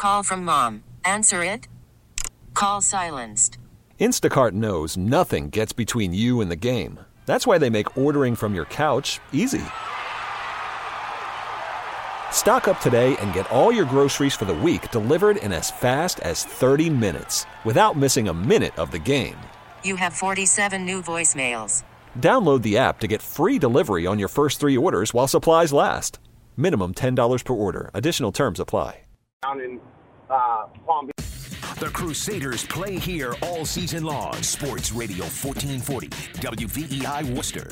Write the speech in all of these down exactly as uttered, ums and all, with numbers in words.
Call from mom. Answer it. Call silenced. Instacart knows nothing gets between you and the game. That's why they make ordering from your couch easy. Stock up today and get all your groceries for the week delivered in as fast as thirty minutes without missing a minute of the game. You have forty-seven new voicemails. Download the app to get free delivery on your first three orders while supplies last. Minimum ten dollars per order. Additional terms apply. Down in uh, Palm Beach. The Crusaders play here all season long. Sports Radio fourteen forty, W V E I Worcester.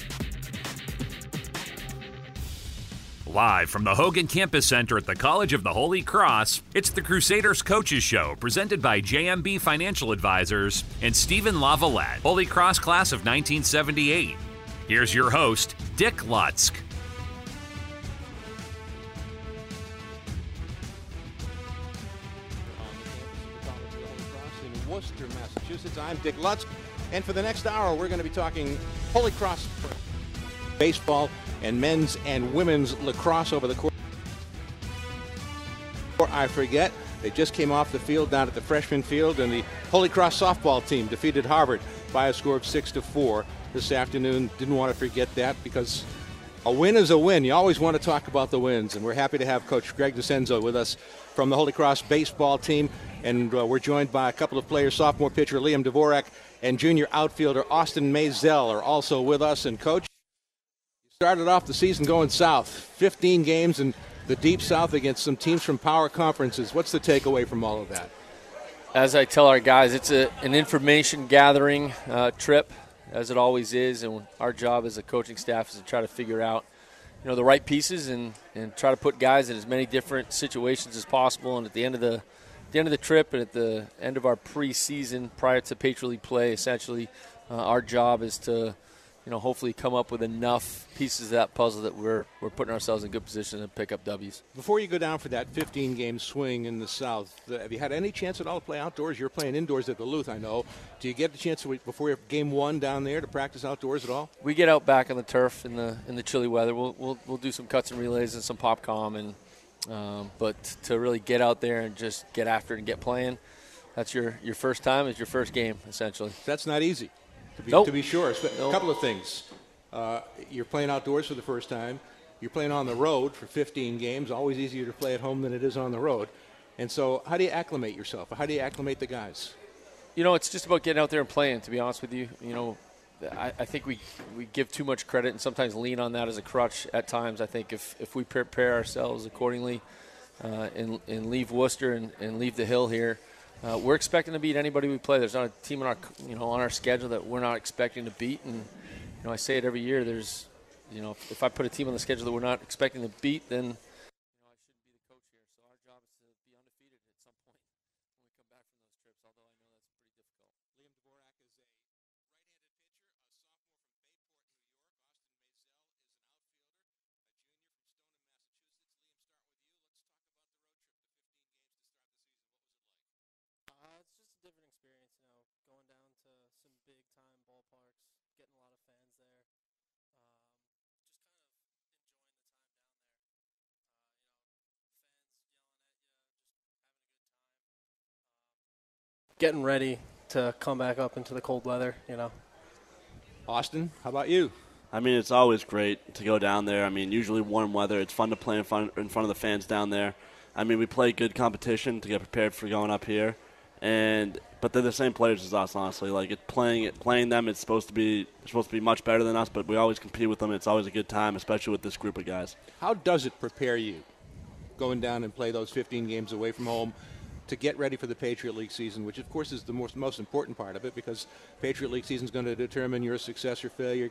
Live from the Hogan Campus Center at the College of the Holy Cross, it's the Crusaders Coaches Show, presented by J M B Financial Advisors and Stephen Lavalette, Holy Cross class of nineteen seventy-eight. Here's your host, Dick Lutzk. In Worcester, Massachusetts, I'm Dick Lutzk, and for the next hour, we're going to be talking Holy Cross baseball and men's and women's lacrosse over the course. I forget, they just came off the field down at the freshman field, and the Holy Cross softball team defeated Harvard by a score of six to four this afternoon. Didn't want to forget that because a win is a win. You always want to talk about the wins, and we're happy to have Coach Greg DeCenzo with us from the Holy Cross baseball team, and uh, we're joined by a couple of players. Sophomore pitcher Liam Dvorak and junior outfielder Austin Maisel are also with us. And Coach, started off the season going south, fifteen games in the Deep South against some teams from power conferences. What's the takeaway from all of that? As I tell our guys, it's a, an information gathering uh, trip, as it always is, and our job as a coaching staff is to try to figure out, you know, the right pieces and, and try to put guys in as many different situations as possible. And at the end of the, the end of the trip and at the end of our preseason, prior to Patriot League play, essentially, uh, our job is to, you know, hopefully come up with enough pieces of that puzzle that we're we're putting ourselves in good position to pick up W's. Before you go down for that fifteen-game swing in the South, uh, have you had any chance at all to play outdoors? You're playing indoors at Duluth, I know. Do you get the chance to, before your game one down there, to practice outdoors at all? We get out back on the turf in the in the chilly weather. We'll we'll, we'll do some cuts and relays and some pop-com, and um, but to really get out there and just get after it and get playing, that's your, your first time. It's your first game, essentially. That's not easy. To be, nope. to be sure. A nope. couple of things. Uh, you're playing outdoors for the first time. You're playing on the road for fifteen games. Always easier to play at home than it is on the road. And so how do you acclimate yourself? How do you acclimate the guys? You know, it's just about getting out there and playing, to be honest with you. You know, I, I think we, we give too much credit and sometimes lean on that as a crutch at times. I think if, if we prepare ourselves accordingly uh, and, and leave Worcester and, and leave the hill here, Uh, we're expecting to beat anybody we play. There's not a team on our, you know, on our schedule that we're not expecting to beat. And you know, I say it every year. There's, you know, if I put a team on the schedule that we're not expecting to beat, then you know I shouldn't be the coach here. So our job is to be undefeated at some point when we come back from those trips. Although I know that's pretty difficult. Liam Dvorak is a right-handed pitcher, a sophomore from Bayport, New York. Austin Maisel is an outfielder, a junior from Stoneham, Massachusetts. Liam, start with you. Let's talk about the road trip, the fifteen games to start the season. What was it like? Uh, it's just a different experience, you know, going down to some big-time ballparks, getting a lot of fans there, um, just kind of enjoying the time down there. Uh, you know, fans yelling at you, just having a good time. Um, getting ready to come back up into the cold weather, you know. Austin, how about you? I mean, it's always great to go down there. I mean, usually warm weather. It's fun to play in front, in front of the fans down there. I mean, we play good competition to get prepared for going up here. And but they're the same players as us, honestly. Like it playing it, playing them, it's supposed to be it's supposed to be much better than us. But we always compete with them. It's always a good time, especially with this group of guys. How does it prepare you, going down and play those fifteen games away from home, to get ready for the Patriot League season, which of course is the most most important part of it, because Patriot League season is going to determine your success or failure.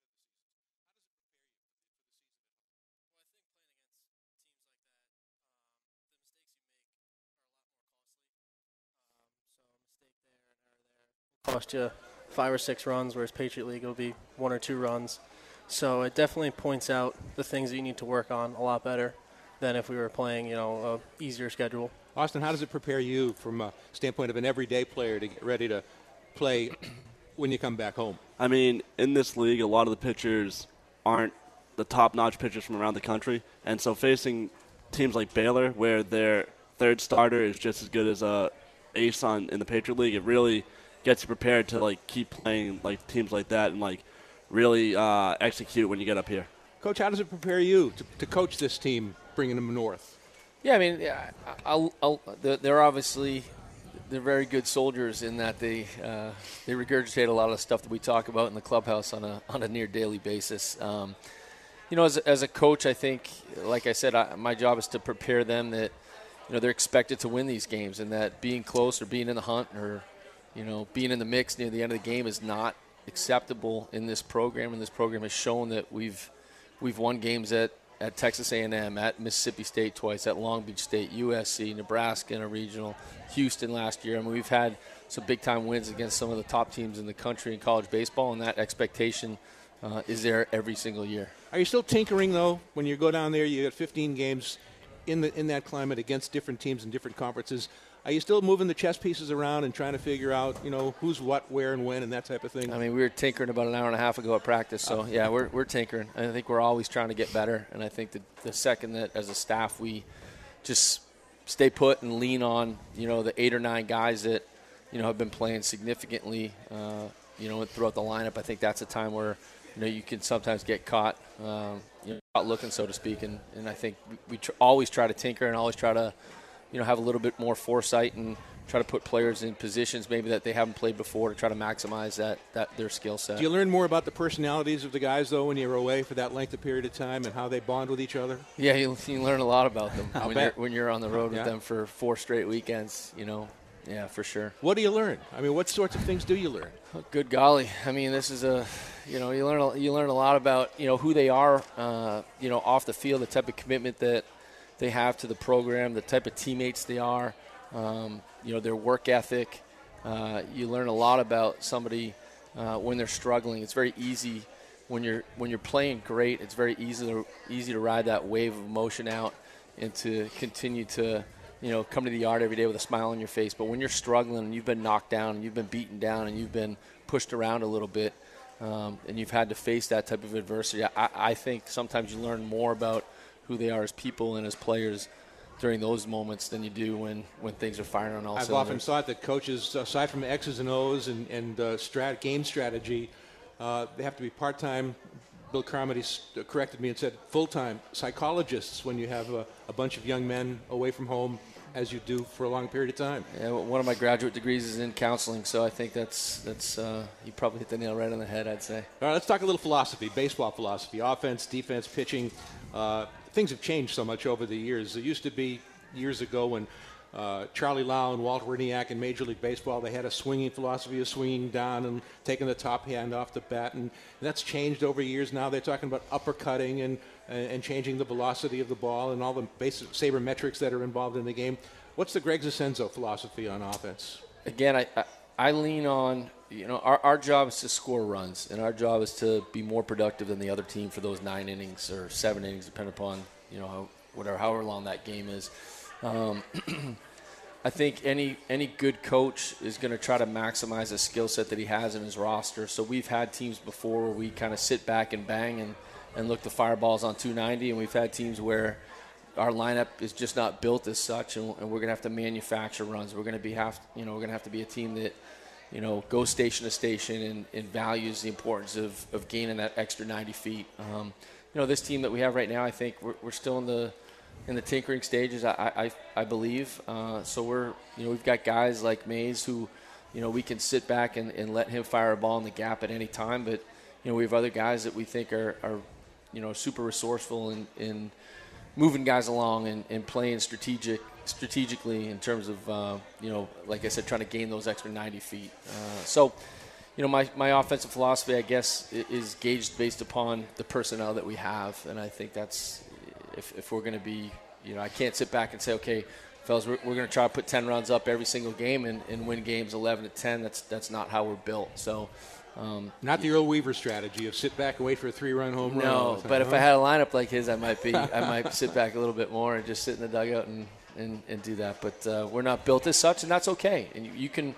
Cost you five or six runs, whereas Patriot League will be one or two runs. So it definitely points out the things that you need to work on a lot better than if we were playing, you know, a easier schedule. Austin, how does it prepare you from a standpoint of an everyday player to get ready to play when you come back home? I mean, in this league, a lot of the pitchers aren't the top-notch pitchers from around the country, and so facing teams like Baylor, where they're third starter is just as good as a ace on in the Patriot League. It really gets you prepared to like keep playing like teams like that and like really uh, execute when you get up here. Coach, how does it prepare you to, to coach this team, bringing them north? Yeah, I mean, yeah, I'll, I'll, they're obviously they're very good soldiers in that they uh, they regurgitate a lot of the stuff that we talk about in the clubhouse on a on a near daily basis. Um, you know, as a, as a coach, I think, like I said, I, my job is to prepare them that you know they're expected to win these games, and that being close or being in the hunt or you know being in the mix near the end of the game is not acceptable in this program. And this program has shown that we've we've won games at. at Texas A and M, at Mississippi State twice, at Long Beach State, U S C, Nebraska in a regional, Houston last year. I mean, we've had some big-time wins against some of the top teams in the country in college baseball, and that expectation uh, is there every single year. Are you still tinkering, though, when you go down there? You got fifteen games in the in that climate against different teams and different conferences. Are you still moving the chess pieces around and trying to figure out, you know, who's what, where, and when, and that type of thing? I mean, we were tinkering about an hour and a half ago at practice, so, yeah, we're we're tinkering. I think we're always trying to get better, and I think that the second that, as a staff, we just stay put and lean on, you know, the eight or nine guys that, you know, have been playing significantly, uh, you know, throughout the lineup, I think that's a time where, you know, you can sometimes get caught, um, you know, caught looking, so to speak, and, and I think we, we tr- always try to tinker and always try to, you know, have a little bit more foresight and try to put players in positions maybe that they haven't played before to try to maximize that, that their skill set. Do you learn more about the personalities of the guys, though, when you're away for that length of period of time and how they bond with each other? Yeah, you, you learn a lot about them when, bet. you're, when you're on the road Yeah. with them for four straight weekends, you know. Yeah, for sure. What do you learn? I mean, what sorts of things do you learn? Good golly. I mean, this is a, you know, you learn a, you learn a lot about, you know, who they are, uh, you know, off the field, the type of commitment that they have to the program, the type of teammates they are, um, you know, their work ethic. Uh, you learn a lot about somebody uh, when they're struggling. It's very easy when you're when you're playing great. It's very easy to easy to ride that wave of emotion out and to continue to, you know, come to the yard every day with a smile on your face. But when you're struggling and you've been knocked down and you've been beaten down and you've been pushed around a little bit, um, and you've had to face that type of adversity, I, I think sometimes you learn more about who they are as people and as players during those moments than you do when, when things are firing on all I've cylinders. often thought that coaches, aside from X's and O's and, and uh, strat, game strategy, uh, they have to be part-time. Bill Carmody corrected me and said full-time psychologists when you have a, a bunch of young men away from home, as you do for a long period of time. Yeah, well, one of my graduate degrees is in counseling, so I think that's that's uh, you probably hit the nail right on the head, I'd say. All right, let's talk a little philosophy, baseball philosophy, offense, defense, pitching. Uh, things have changed so much over the years. It used to be years ago when uh, Charlie Lau and Walt Werniak in Major League Baseball, they had a swinging philosophy of swinging down and taking the top hand off the bat, and, and that's changed over years. Now they're talking about uppercutting and and changing the velocity of the ball and all the basic sabermetrics that are involved in the game. What's the Greg Zasenzo philosophy on offense? Again, I, I, I lean on, you know, our, our job is to score runs, and our job is to be more productive than the other team for those nine innings or seven innings, depending upon, you know, how, whatever, however long that game is. Um, I think any any good coach is going to try to maximize the skill set that he has in his roster. So we've had teams before where we kind of sit back and bang and, and look to fire balls on two ninety, and we've had teams where our lineup is just not built as such, and, and we're going to have to manufacture runs. We're going to be have, you know, we're going to have to be a team that, you know, goes station to station and, and values the importance of, of gaining that extra ninety feet. Um, you know, this team that we have right now, I think we're, we're still in the in the tinkering stages, I I, I believe. Uh, so we're, you know, we've got guys like Mays who, you know, we can sit back and, and let him fire a ball in the gap at any time. But, you know, we have other guys that we think are, are you know, super resourceful in, in moving guys along and, and playing strategic strategically in terms of, uh, you know, like I said, trying to gain those extra ninety feet. Uh, so, you know, my, my offensive philosophy, I guess, is gauged based upon the personnel that we have. And I think that's, if, if we're going to be, you know, I can't sit back and say, okay, fellas, we're, we're going to try to put ten runs up every single game and, and win games eleven to ten. That's that's not how we're built. So, um, not the Earl Weaver strategy of sit back and wait for a three-run home run. No, but if I had a lineup like his, I might be, I might sit back a little bit more and just sit in the dugout and, and, and do that. But uh, we're not built as such, and that's okay. And you, you can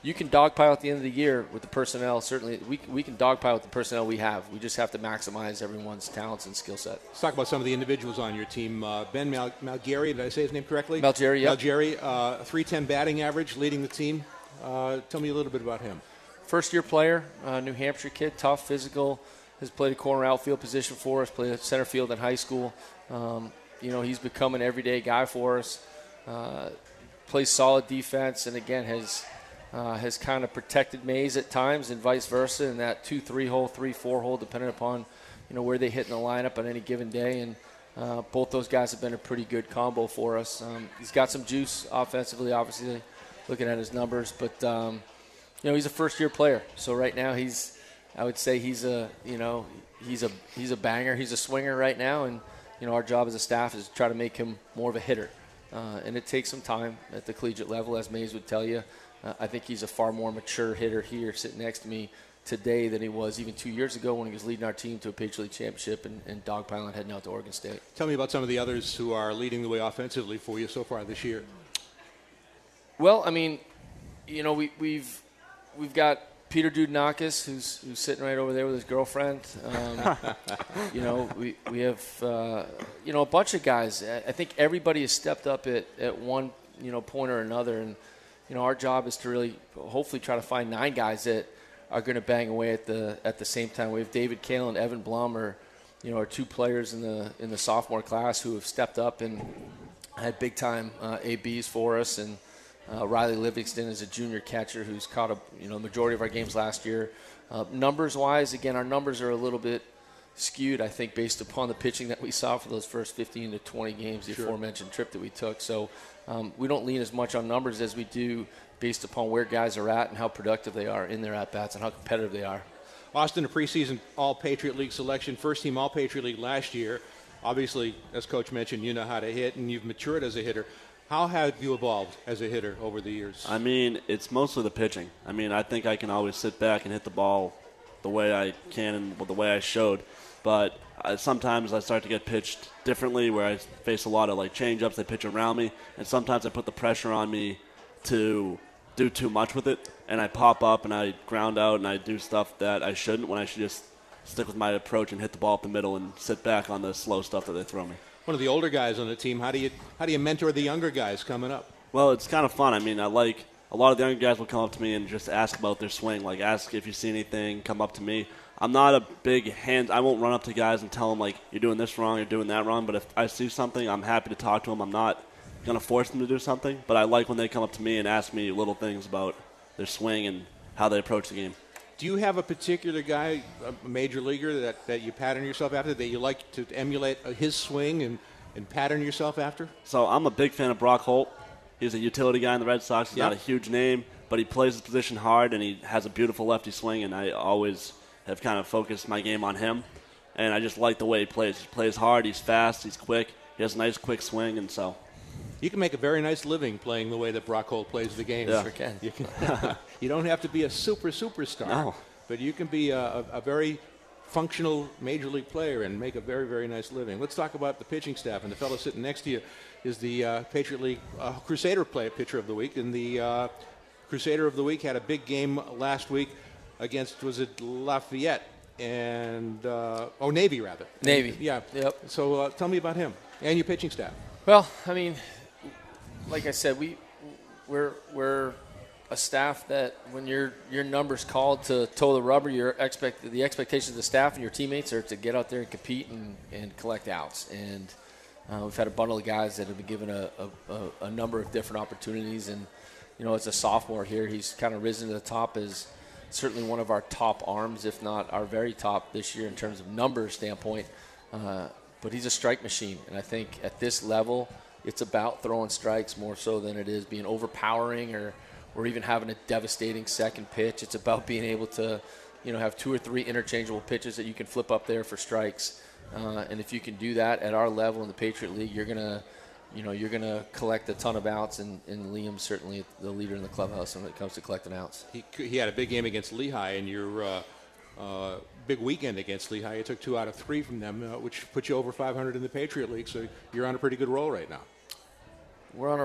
you can dogpile at the end of the year with the personnel. Certainly, we we can dogpile with the personnel we have. We just have to maximize everyone's talents and skill set. Let's talk about some of the individuals on your team. Uh, Ben Mal- Malgeri, did I say his name correctly? Malgeri, yeah. Malgeri, uh, three ten batting average, leading the team. Uh, tell me a little bit about him. First-year player, uh, New Hampshire kid, tough, physical, has played a corner outfield position for us, played center field in high school. Um, you know, he's become an everyday guy for us. Uh, plays solid defense, and again has uh, has kind of protected Mays at times, and vice versa in that two three hole, three four hole, depending upon you know where they hit in the lineup on any given day. And uh, both those guys have been a pretty good combo for us. Um, he's got some juice offensively, obviously, looking at his numbers, but. Um, You know, he's a first-year player, so right now he's, I would say he's a, you know, he's a he's a banger, he's a swinger right now, and you know our job as a staff is to try to make him more of a hitter, uh, and it takes some time at the collegiate level, as Mays would tell you. Uh, I think he's a far more mature hitter here, sitting next to me today than he was even two years ago when he was leading our team to a Patriot League championship and, and dogpiling heading out to Oregon State. Tell me about some of the others who are leading the way offensively for you so far this year. Well, I mean, you know, we, we've. We've got Peter Dudnakis, who's who's sitting right over there with his girlfriend. Um, you know, we we have uh, you know a bunch of guys. I think everybody has stepped up at, at one you know point or another, and you know our job is to really hopefully try to find nine guys that are going to bang away at the at the same time. We have David Kale and Evan Blum, are you know are two players in the in the sophomore class who have stepped up and had big time uh, A Bs for us. And Uh, Riley Livingston is a junior catcher who's caught a you know majority of our games last year. Uh, numbers wise, again, our numbers are a little bit skewed, I think, based upon the pitching that we saw for those first fifteen to twenty games, the sure. aforementioned trip that we took. So um, we don't lean as much on numbers as we do based upon where guys are at and how productive they are in their at-bats and how competitive they are. Austin, a preseason All-Patriot League selection, first-team All-Patriot League last year. Obviously, as Coach mentioned, you know how to hit, and you've matured as a hitter. How have you evolved as a hitter over the years? I mean, it's mostly the pitching. I mean, I think I can always sit back and hit the ball the way I can and the way I showed. But I, sometimes I start to get pitched differently where I face a lot of, like, change-ups. They pitch around me. And sometimes I put the pressure on me to do too much with it. And I pop up and I ground out and I do stuff that I shouldn't when I should just stick with my approach and hit the ball up the middle and sit back on the slow stuff that they throw me. One of the older guys on the team, how do you how do you mentor the younger guys coming up? Well, it's kind of fun. I mean, I like a lot of the younger guys will come up to me and just ask about their swing, like ask if you see anything, come up to me. I'm not a big hand. I won't run up to guys and tell them, like, you're doing this wrong, you're doing that wrong. But if I see something, I'm happy to talk to them. I'm not going to force them to do something. But I like when they come up to me and ask me little things about their swing and how they approach the game. Do you have a particular guy, a major leaguer, that, that you pattern yourself after, that you like to emulate his swing and, and pattern yourself after? So I'm a big fan of Brock Holt. He's a utility guy in the Red Sox. He's yep. not a huge name, but he plays his position hard, and he has a beautiful lefty swing, and I always have kind of focused my game on him. And I just like the way he plays. He plays hard, he's fast, he's quick, he has a nice quick swing, and so... You can make a very nice living playing the way that Brock Holt plays the game. Yeah. Sure can. You, can you don't have to be a super, superstar. No. But you can be a, a, a very functional major league player and make a very, very nice living. Let's talk about the pitching staff. And the fellow sitting next to you is the uh, Patriot League uh, Crusader play pitcher of the week. And the uh, Crusader of the week had a big game last week against, was it Lafayette? And, uh, oh, Navy, rather. Navy. And, yeah. Yep. So uh, tell me about him and your pitching staff. Well, I mean, like I said, we, we're, we're a staff that when your your number's called to toe the rubber, your expect the expectations of the staff and your teammates are to get out there and compete and, and collect outs. And uh, we've had a bundle of guys that have been given a, a, a number of different opportunities. And, you know, as a sophomore here, he's kind of risen to the top as certainly one of our top arms, if not our very top this year in terms of numbers standpoint. Uh, but he's a strike machine. And I think at this level, it's about throwing strikes more so than it is being overpowering or, or even having a devastating second pitch. It's about being able to, you know, have two or three interchangeable pitches that you can flip up there for strikes. Uh, and if you can do that at our level in the Patriot League, you're gonna, you know, you're gonna collect a ton of outs. And, and Liam's certainly the leader in the clubhouse when it comes to collecting outs. He he had a big game against Lehigh, and your uh, uh, big weekend against Lehigh. You took two out of three from them, uh, which put you over five hundred in the Patriot League. So you're on a pretty good roll right now. We're on a roll.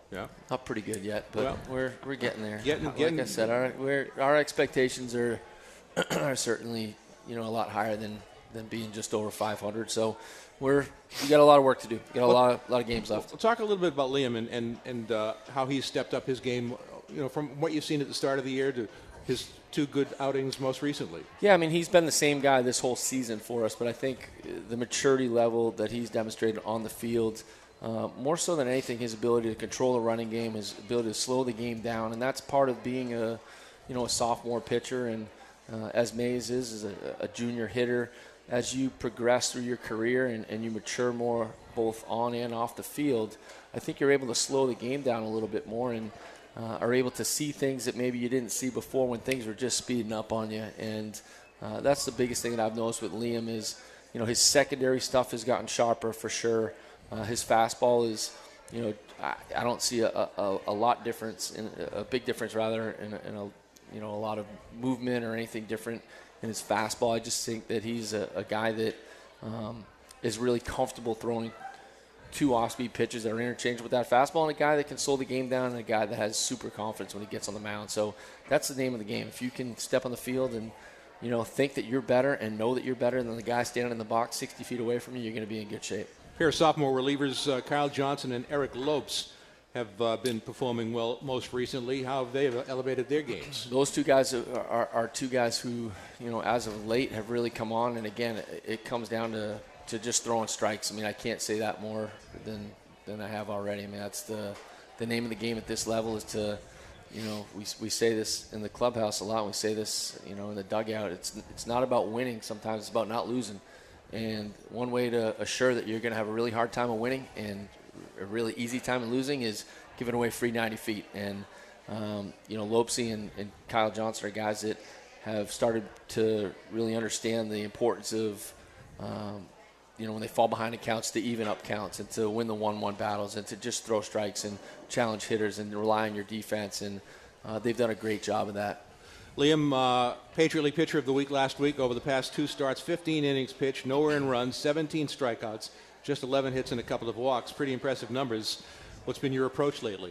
Yeah. Not pretty good yet, but well, we're we're getting there. Getting, like getting, I said, our we're, our expectations are are certainly you know a lot higher than, than being just over five hundred. So we're we got a lot of work to do. We got a well, lot of, lot of games left. We'll talk a little bit about Liam and and and uh, how he's stepped up his game. You know, from what you've seen at the start of the year to his two good outings most recently. Yeah, I mean, he's been the same guy this whole season for us, but I think the maturity level that he's demonstrated on the field, uh, more so than anything, his ability to control the running game, his ability to slow the game down, and that's part of being a, you know, a sophomore pitcher. And uh, as Mays is, is a, a junior hitter, as you progress through your career and, and you mature more both on and off the field, I think you're able to slow the game down a little bit more and Uh, are able to see things that maybe you didn't see before when things were just speeding up on you. And uh, that's the biggest thing that I've noticed with Liam is, you know, his secondary stuff has gotten sharper for sure. Uh, his fastball is, you know, I, I don't see a, a, a lot difference, in, a big difference rather in, a, in a, you know, a lot of movement or anything different in his fastball. I just think that he's a, a guy that um, is really comfortable throwing two off-speed pitches that are interchangeable with that fastball, and a guy that can slow the game down, and a guy that has super confidence when he gets on the mound. So that's the name of the game. If you can step on the field and, you know, think that you're better and know that you're better than the guy standing in the box sixty feet away from you, you're going to be in good shape. Here, sophomore relievers uh, Kyle Johnson and Eric Lopes have uh, been performing well most recently. How have they elevated their games? Those two guys are, are, are two guys who, you know, as of late have really come on, and again, it, it comes down to to just throwing strikes. I mean, I can't say that more than than I have already. I mean, that's the the name of the game at this level is to, you know, we we say this in the clubhouse a lot. And we say this, you know, in the dugout. It's it's not about winning. Sometimes it's about not losing. And one way to assure that you're going to have a really hard time of winning and a really easy time of losing is giving away free ninety feet. And um, you know, Lopesy and, and Kyle Johnson are guys that have started to really understand the importance of um, you know, when they fall behind in counts, to even up counts and to win the one-one battles and to just throw strikes and challenge hitters and rely on your defense. And uh, they've done a great job of that. Liam, uh, Patriot League Pitcher of the Week last week over the past two starts, fifteen innings pitched, nowhere in runs, seventeen strikeouts, just eleven hits and a couple of walks. Pretty impressive numbers. What's been your approach lately?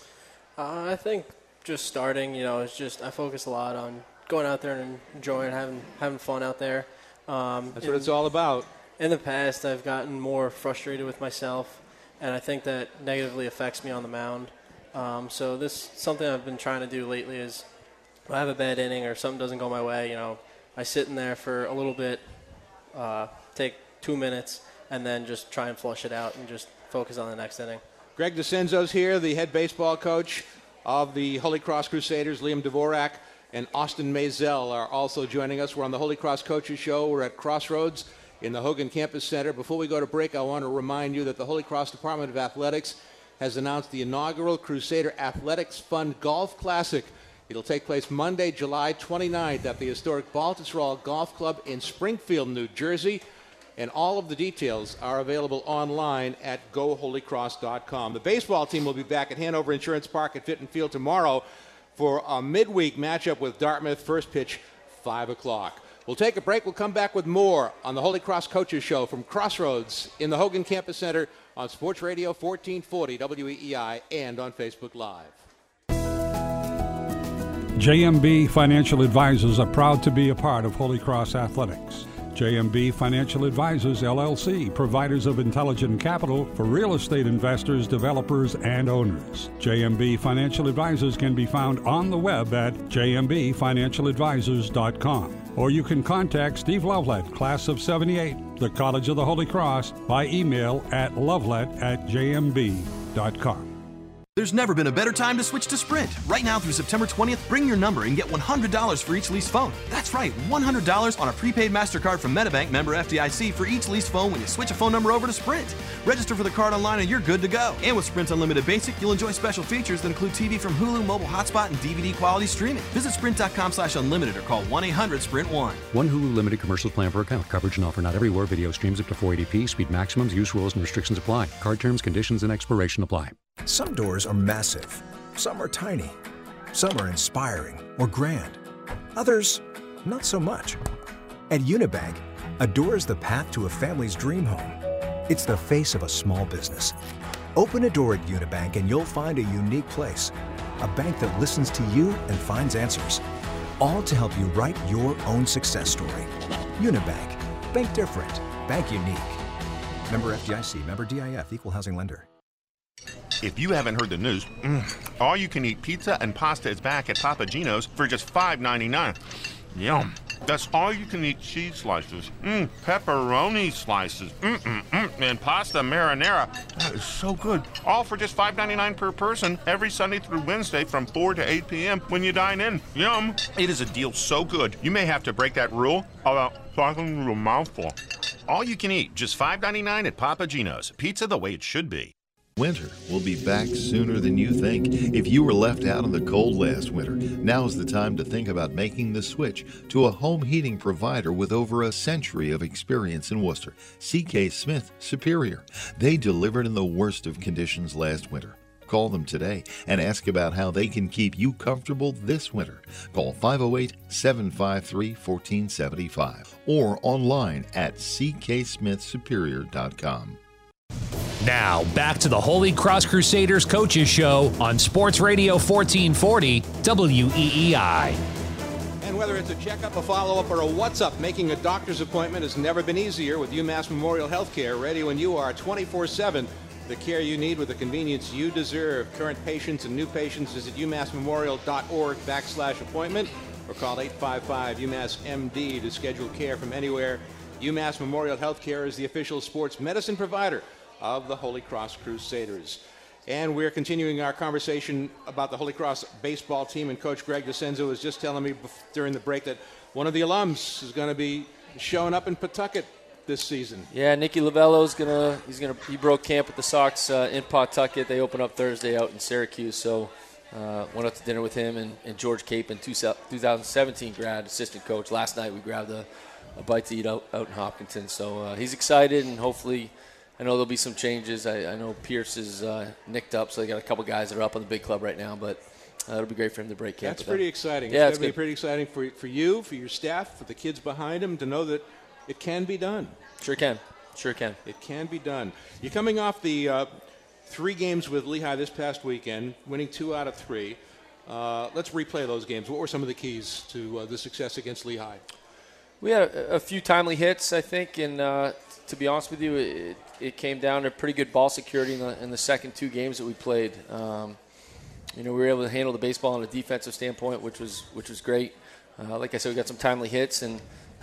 Uh, I think just starting, you know, it's just I focus a lot on going out there and enjoying, having having fun out there. Um, That's what it's all about. In the past, I've gotten more frustrated with myself, and I think that negatively affects me on the mound. Um, so this something I've been trying to do lately is if I have a bad inning or something doesn't go my way, you know, I sit in there for a little bit, uh, take two minutes, and then just try and flush it out and just focus on the next inning. Greg DeCenzo's here, the head baseball coach of the Holy Cross Crusaders. Liam Dvorak and Austin Maisel are also joining us. We're on the Holy Cross Coaches Show. We're at Crossroads in the Hogan Campus Center. Before we go to break, I want to remind you that the Holy Cross Department of Athletics has announced the inaugural Crusader Athletics Fund Golf Classic. It'll take place Monday, July twenty-ninth at the historic Baltusrol Golf Club in Springfield, New Jersey. And all of the details are available online at go holy cross dot com. The baseball team will be back at Hanover Insurance Park at Fitton Field tomorrow for a midweek matchup with Dartmouth. First pitch, five o'clock. We'll take a break. We'll come back with more on the Holy Cross Coaches Show from Crossroads in the Hogan Campus Center on Sports Radio fourteen forty W E E I and on Facebook Live. J M B Financial Advisors are proud to be a part of Holy Cross Athletics. J M B Financial Advisors, L L C, providers of intelligent capital for real estate investors, developers, and owners. J M B Financial Advisors can be found on the web at j m b financial advisors dot com. Or you can contact Steve Lovelet, class of seventy-eight, the College of the Holy Cross, by email at lovelet at j m b dot com. There's never been a better time to switch to Sprint. Right now through September twentieth, bring your number and get one hundred dollars for each leased phone. That's right, one hundred dollars on a prepaid MasterCard from MetaBank, member F D I C, for each leased phone when you switch a phone number over to Sprint. Register for the card online and you're good to go. And with Sprint's Unlimited Basic, you'll enjoy special features that include T V from Hulu, mobile hotspot, and D V D quality streaming. Visit sprint dot com slash unlimited or call one eight hundred sprint one. One Hulu limited commercial plan per account. Coverage and offer not everywhere. Video streams up to four eighty p. Speed maximums. Use rules and restrictions apply. Card terms, conditions, and expiration apply. Some doors are massive. Some are tiny. Some are inspiring or grand. Others, not so much. At Unibank, a door is the path to a family's dream home. It's the face of a small business. Open a door at Unibank and you'll find a unique place. A bank that listens to you and finds answers. All to help you write your own success story. Unibank. Bank different. Bank unique. Member F D I C. Member D I F. Equal housing lender. If you haven't heard the news, mm, all-you-can-eat pizza and pasta is back at Papa Gino's for just five ninety-nine. Yum. That's all-you-can-eat cheese slices, mm, pepperoni slices, mm-mm-mm, and pasta marinara. That is so good. All for just five ninety-nine per person every Sunday through Wednesday from four to eight p.m. when you dine in. Yum. It is a deal so good, you may have to break that rule about talking to a mouthful. All you can eat, just five ninety-nine at Papa Gino's. Pizza the way it should be. Winter will be back sooner than you think. If you were left out in the cold last winter, now's the time to think about making the switch to a home heating provider with over a century of experience in Worcester, C K Smith Superior. They delivered in the worst of conditions last winter. Call them today and ask about how they can keep you comfortable this winter. Call five oh eight, seven five three, one four seven five or online at c k smith superior dot com. Now, back to the Holy Cross Crusaders Coaches Show on Sports Radio fourteen forty W E E I. And whether it's a checkup, a follow-up, or a what's-up, making a doctor's appointment has never been easier with UMass Memorial Healthcare, ready when you are twenty-four seven. The care you need with the convenience you deserve. Current patients and new patients visit umassmemorial.org backslash appointment or call eight five five UMass M D to schedule care from anywhere. UMass Memorial Healthcare is the official sports medicine provider of the Holy Cross Crusaders. And we're continuing our conversation about the Holy Cross baseball team, and Coach Greg DeCenzo was just telling me during the break that one of the alums is going to be showing up in Pawtucket this season. Yeah, Nicky Lavello's gonna he's gonna he broke camp with the Sox uh, in Pawtucket. They open up Thursday out in Syracuse, so uh, went out to dinner with him and, and George Capon, two thousand seventeen grad assistant coach. Last night we grabbed a, a bite to eat out, out in Hopkinton, so uh, he's excited, and hopefully I know there'll be some changes. I, I know Pierce is uh, nicked up, so they got a couple guys that are up on the big club right now, but uh, it'll be great for him to break camp. That's pretty them. exciting. Yeah, it's it's going to be good. pretty exciting for, for you, for your staff, for the kids behind him, to know that it can be done. Sure can. Sure can. It can be done. You're coming off the uh, three games with Lehigh this past weekend, winning two out of three. Uh, let's replay those games. What were some of the keys to uh, the success against Lehigh? We had a, a few timely hits, I think, and uh, to be honest with you, it, it came down to pretty good ball security in the, in the second two games that we played. Um, you know, we were able to handle the baseball on a defensive standpoint, which was which was great. Uh, like I said, we got some timely hits, and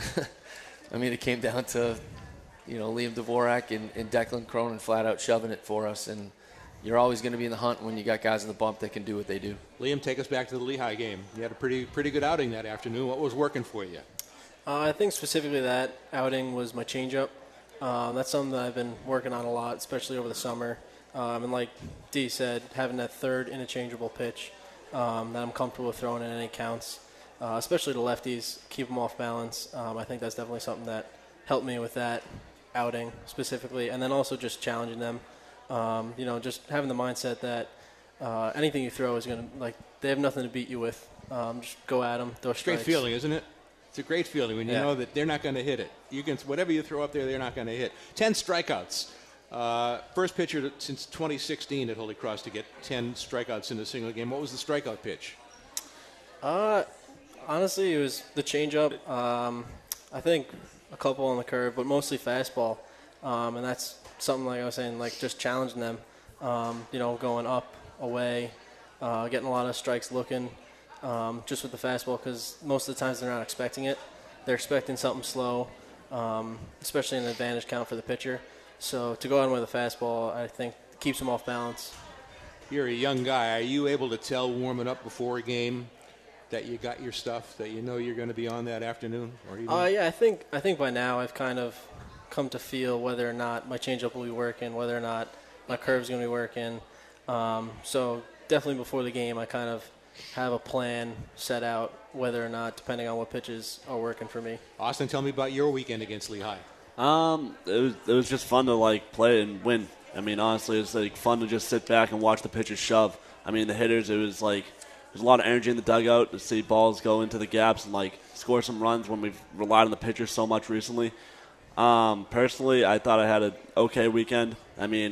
I mean, it came down to, you know, Liam Dvorak and, and Declan Cronin flat out shoving it for us, and you're always going to be in the hunt when you got guys in the bump that can do what they do. Liam, take us back to the Lehigh game. You had a pretty pretty good outing that afternoon. What was working for you? Uh, I think specifically that outing was my changeup. Uh, that's something that I've been working on a lot, especially over the summer. Um, and like Dee said, having that third interchangeable pitch um, that I'm comfortable with throwing in any counts, uh, especially to lefties, keep them off balance. Um, I think that's definitely something that helped me with that outing specifically. And then also just challenging them. Um, you know, just having the mindset that uh, anything you throw is going to, like, they have nothing to beat you with. Um, just go at them, throw strikes. Great feeling, isn't it? It's a great feeling when you Yeah. know that they're not going to hit it. You can whatever you throw up there, they're not going to hit. Ten strikeouts. Uh, first pitcher to, since twenty sixteen at Holy Cross to get ten strikeouts in a single game. What was the strikeout pitch? Uh, honestly, it was the changeup. Um, I think a couple on the curve, but mostly fastball. Um, and that's something, like I was saying, like just challenging them. Um, you know, going up, away, uh, getting a lot of strikes looking. Um, just with the fastball, because most of the times they're not expecting it. They're expecting something slow, um, especially in an advantage count for the pitcher. So to go on with a fastball, I think keeps them off balance. You're a young guy. Are you able to tell warming up before a game that you got your stuff, that you know you're going to be on that afternoon? Or even? Uh, yeah, I think I think by now I've kind of come to feel whether or not my changeup will be working, whether or not my curve's going to be working. Um, so definitely before the game, I kind of have a plan set out, whether or not, depending on what pitches are working for me. Austin, tell me about your weekend against Lehigh. Um, it was it was just fun to like play and win. I mean, honestly, it's like fun to just sit back and watch the pitchers shove. I mean, the hitters, it was like there's a lot of energy in the dugout to see balls go into the gaps and like score some runs when we've relied on the pitchers so much recently. Um, personally, I thought I had an okay weekend. I mean, I'm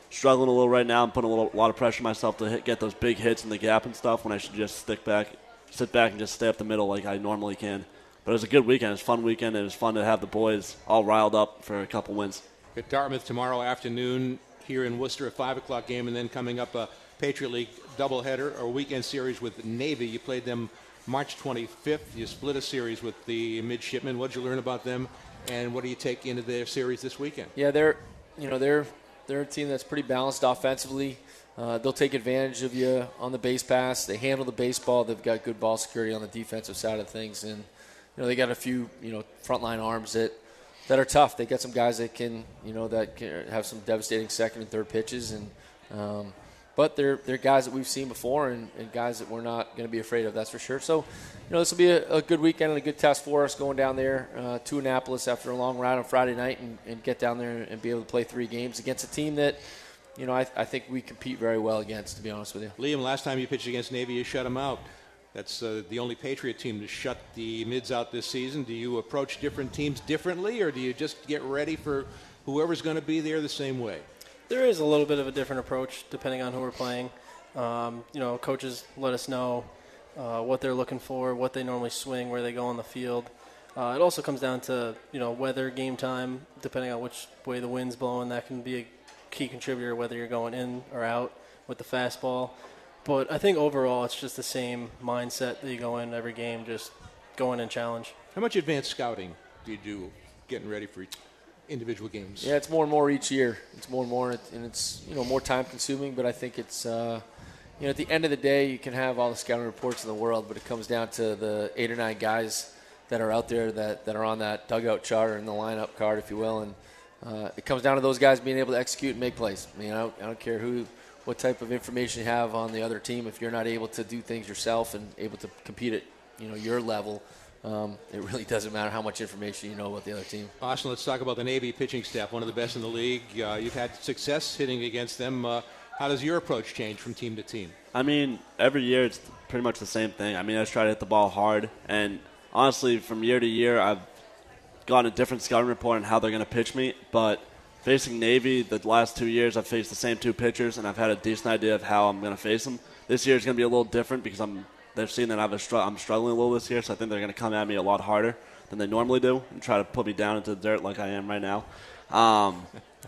struggling a little right now. I'm putting a, little, a lot of pressure on myself to hit, get those big hits in the gap and stuff when I should just stick back, sit back and just stay up the middle like I normally can. But it was a good weekend. It was a fun weekend. It was fun to have the boys all riled up for a couple wins. At Dartmouth tomorrow afternoon, here in Worcester, a five o'clock game, and then coming up a Patriot League doubleheader or weekend series with Navy. You played them March twenty-fifth. You split a series with the Midshipmen. What did you learn about them, and what do you take into their series this weekend? Yeah, they're, you know, they're they're a team that's pretty balanced offensively. Uh, they'll take advantage of you on the base pass. They handle the baseball. They've got good ball security on the defensive side of things, and you know they got a few you know frontline arms that that are tough. They got some guys that can you know that can have some devastating second and third pitches, and um, but they're they're guys that we've seen before and, and guys that we're not going to be afraid of. That's for sure. So you know this will be a, a good weekend and a good test for us going down there uh, to Annapolis after a long ride on Friday night and, and get down there and be able to play three games against a team that. You know, I, I think we compete very well against, to be honest with you. Liam, last time you pitched against Navy, you shut them out. That's uh, the only Patriot team to shut the Mids out this season. Do you approach different teams differently, or do you just get ready for whoever's going to be there the same way? There is a little bit of a different approach depending on who we're playing. Um, you know, coaches let us know uh, what they're looking for, what they normally swing, where they go on the field. Uh, it also comes down to, you know, weather, game time, depending on which way the wind's blowing. That can be a key contributor whether you're going in or out with the fastball. But I think overall it's just the same mindset that you go in every game, just go in and challenge. How much advanced scouting do you do getting ready for individual games? Yeah, it's more and more each year. It's more and more, and it's you know more time consuming. But I think it's uh, you know at the end of the day, you can have all the scouting reports in the world, but it comes down to the eight or nine guys that are out there that, that are on that dugout chart or in the lineup card, if you will, and uh, it comes down to those guys being able to execute and make plays. I mean, I don't, I don't care who, what type of information you have on the other team. If you're not able to do things yourself and able to compete at you know your level, um, it really doesn't matter how much information you know about the other team. Austin, let's talk about the Navy pitching staff, one of the best in the league. Uh, you've had success hitting against them. Uh, how does your approach change from team to team? I mean, every year it's pretty much the same thing. I mean, I just try to hit the ball hard, and honestly, from year to year, I've gotten a different scouting report on how they're going to pitch me. But facing Navy, the last two years, I've faced the same two pitchers, and I've had a decent idea of how I'm going to face them. This year is going to be a little different because I'm. They've seen that I've a str- I'm struggling a little this year, so I think they're going to come at me a lot harder than they normally do and try to put me down into the dirt like I am right now. Um,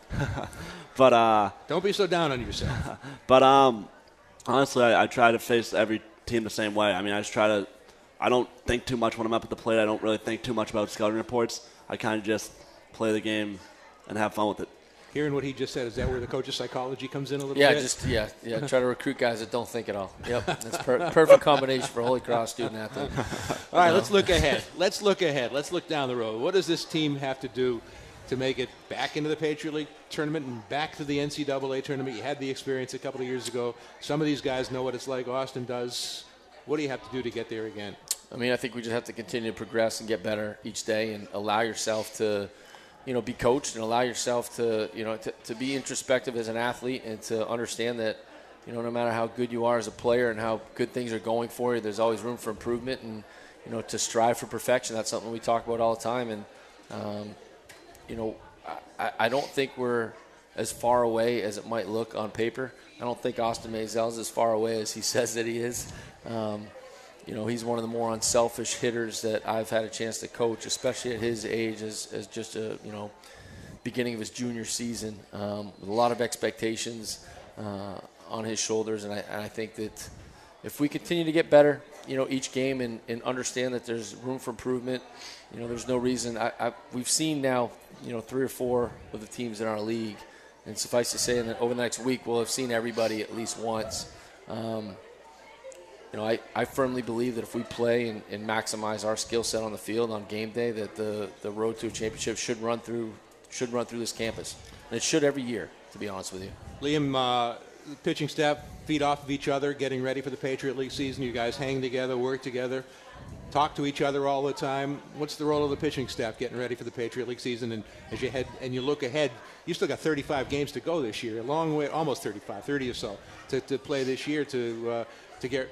but uh, don't be so down on yourself. But um, honestly, I, I try to face every team the same way. I mean, I just try to. I don't think too much when I'm up at the plate. I don't really think too much about scouting reports. I kind of just play the game and have fun with it. Hearing what he just said, is that where the coach's psychology comes in a little yeah, bit? Yeah, just yeah, yeah. Try to recruit guys that don't think at all. Yep, that's per- perfect combination for Holy Cross student athlete. All right, let's look ahead. Let's look ahead. Let's look down the road. What does this team have to do to make it back into the Patriot League tournament and back to the N C double A tournament? You had the experience a couple of years ago. Some of these guys know what it's like. Austin does. What do you have to do to get there again? I mean, I think we just have to continue to progress and get better each day and allow yourself to, you know, be coached and allow yourself to, you know, to, to be introspective as an athlete and to understand that, you know, no matter how good you are as a player and how good things are going for you, there's always room for improvement and, you know, to strive for perfection. That's something we talk about all the time. And, um, you know, I, I don't think we're as far away as it might look on paper. I don't think Austin Maisel is as far away as he says that he is. Um, you know, he's one of the more unselfish hitters that I've had a chance to coach, especially at his age as, as just a, you know, beginning of his junior season, um, with a lot of expectations uh, on his shoulders. And I, and I think that if we continue to get better, you know, each game and, and understand that there's room for improvement, you know, there's no reason. I, I, we've seen now, you know, three or four of the teams in our league. And suffice to say, that over the next week, we'll have seen everybody at least once. Um, you know, I, I firmly believe that if we play and, and maximize our skill set on the field on game day, that the, the road to a championship should run through should run through this campus. And it should every year, to be honest with you. Liam, uh, the pitching staff feed off of each other, getting ready for the Patriot League season. You guys hang together, work together, talk to each other all the time. What's the role of the pitching staff getting ready for the Patriot League season? And as you head and you look ahead, you still got thirty-five games to go this year, a long way, almost thirty-five, thirty or so, to, to play this year to uh, to get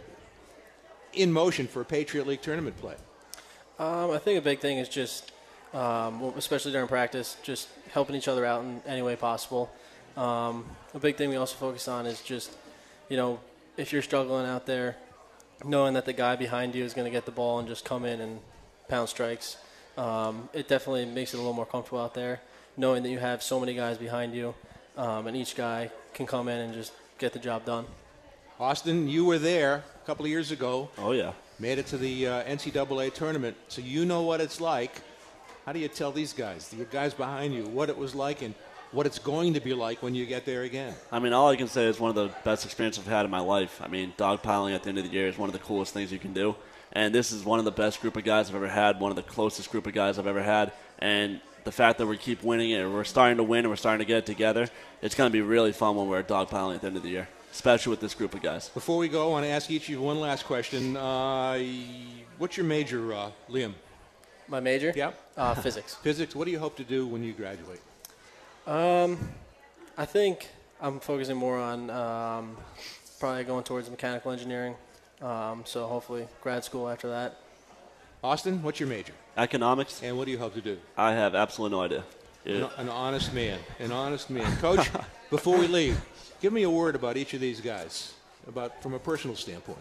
in motion for a Patriot League tournament play. Um, I think a big thing is just, um, especially during practice, just helping each other out in any way possible. Um, a big thing we also focus on is just, you know, if you're struggling out there, knowing that the guy behind you is going to get the ball and just come in and pound strikes. Um, it definitely makes it a little more comfortable out there, knowing that you have so many guys behind you, um, and each guy can come in and just get the job done. Austin, you were there a couple of years ago. Oh, yeah. Made it to the uh, N C double A tournament, so you know what it's like. How do you tell these guys, the guys behind you, what it was like and what it's going to be like when you get there again? I mean, all I can say is one of the best experiences I've had in my life. I mean, dogpiling at the end of the year is one of the coolest things you can do. And this is one of the best group of guys I've ever had, one of the closest group of guys I've ever had. And the fact that we keep winning it, we're starting to win, and we're starting to get it together, it's going to be really fun when we're dogpiling at the end of the year, especially with this group of guys. Before we go, I want to ask each of you one last question. Uh, what's your major, uh, Liam? My major? Yeah. Uh, physics. Physics. What do you hope to do when you graduate? Um, I think I'm focusing more on um, probably going towards mechanical engineering. Um, so hopefully grad school after that. Austin, what's your major? Economics. And what do you hope to do? I have absolutely no idea. An, an honest man. An honest man. Coach, before we leave, give me a word about each of these guys, about from a personal standpoint.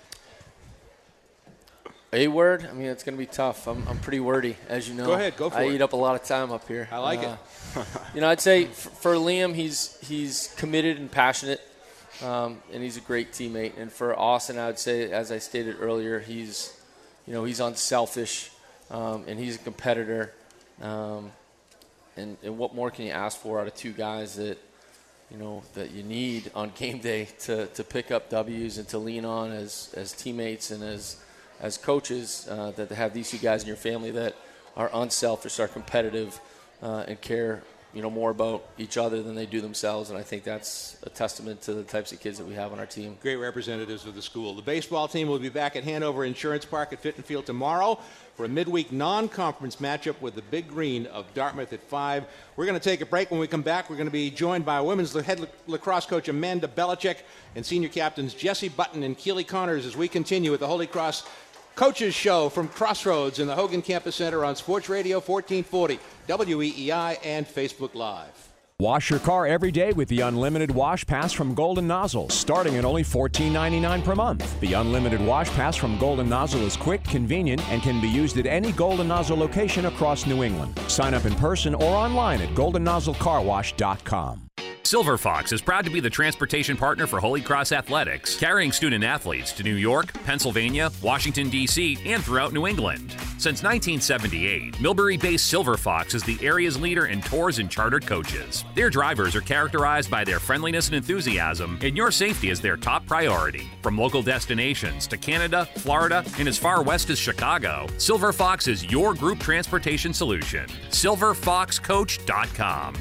A word? I mean, it's going to be tough. I'm, I'm pretty wordy, as you know. Go ahead, go for I it. I eat up a lot of time up here. I like uh, it. You know, I'd say for, for Liam, he's he's committed and passionate, um, and he's a great teammate. And for Austin, I would say, as I stated earlier, he's, you know, he's unselfish, um, and he's a competitor. Um, and, and what more can you ask for out of two guys that, you know, that you need on game day to, to pick up W's and to lean on as, as teammates and as as coaches, uh, that have these two guys in your family that are unselfish, are competitive, uh, and care, you know, more about each other than they do themselves. And I think that's a testament to the types of kids that we have on our team. Great representatives of the school. The baseball team will be back at Hanover Insurance Park at Fitton Field tomorrow for a midweek non-conference matchup with the Big Green of Dartmouth at five. We're going to take a break. When we come back, we're going to be joined by women's head lacrosse coach Amanda Belichick and senior captains Jesse Button and Keely Connors as we continue with the Holy Cross Coaches Show from Crossroads in the Hogan Campus Center on Sports Radio fourteen forty, W E E I, and Facebook Live. Wash your car every day with the Unlimited Wash Pass from Golden Nozzle, starting at only fourteen ninety-nine per month. The Unlimited Wash Pass from Golden Nozzle is quick, convenient, and can be used at any Golden Nozzle location across New England. Sign up in person or online at golden nozzle car wash dot com. Silver Fox is proud to be the transportation partner for Holy Cross Athletics, carrying student athletes to New York, Pennsylvania, Washington, D C, and throughout New England. Since nineteen seventy-eight, Millbury-based Silver Fox is the area's leader in tours and chartered coaches. Their drivers are characterized by their friendliness and enthusiasm, and your safety is their top priority. From local destinations to Canada, Florida, and as far west as Chicago, Silver Fox is your group transportation solution. silver fox coach dot com.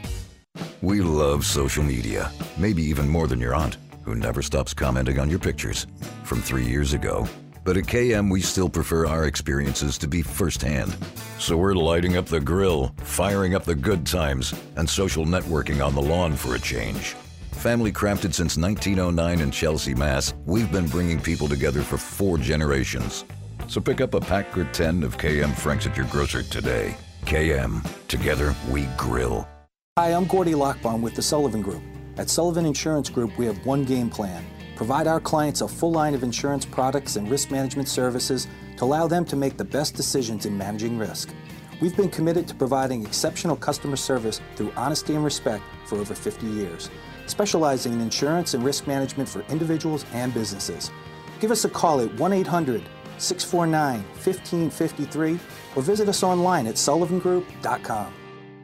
We love social media, maybe even more than your aunt, who never stops commenting on your pictures from three years ago. But at K M, we still prefer our experiences to be firsthand. So we're lighting up the grill, firing up the good times, and social networking on the lawn for a change. Family crafted since nineteen oh nine in Chelsea, Mass, we've been bringing people together for four generations. So pick up a pack or ten of K M Franks at your grocer today. K M, together we grill. Hi, I'm Gordy Lockbaum with the Sullivan Group. At Sullivan Insurance Group, we have one game plan. Provide our clients a full line of insurance products and risk management services to allow them to make the best decisions in managing risk. We've been committed to providing exceptional customer service through honesty and respect for over fifty years, specializing in insurance and risk management for individuals and businesses. Give us a call at one eight hundred, six four nine, one five five three or visit us online at sullivan group dot com.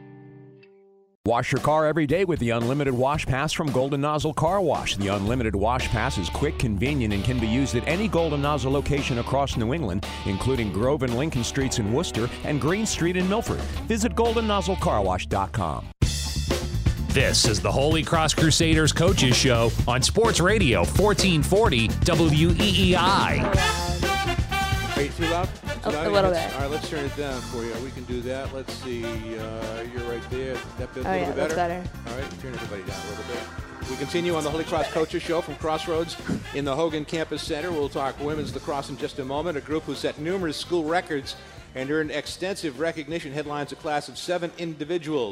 Wash your car every day with the Unlimited Wash Pass from Golden Nozzle Car Wash. The Unlimited Wash Pass is quick, convenient, and can be used at any Golden Nozzle location across New England, including Grove and Lincoln Streets in Worcester and Green Street in Milford. Visit golden nozzle car wash dot com. This is the Holy Cross Crusaders Coaches Show on Sports Radio fourteen forty W E E I. Are you too loud? Too A, loud? a little Let's- bit. All right, let's turn it down for you. We can do that. Let's see. Uh, you're right there. That bit, Oh, a little yeah, bit that's better? better. All right, turn everybody down a little bit. We continue on the Holy Cross Coaches Show from Crossroads in the Hogan Campus Center. We'll talk women's lacrosse in just a moment. A group who set numerous school records and earned extensive recognition, headlines a class of seven individuals.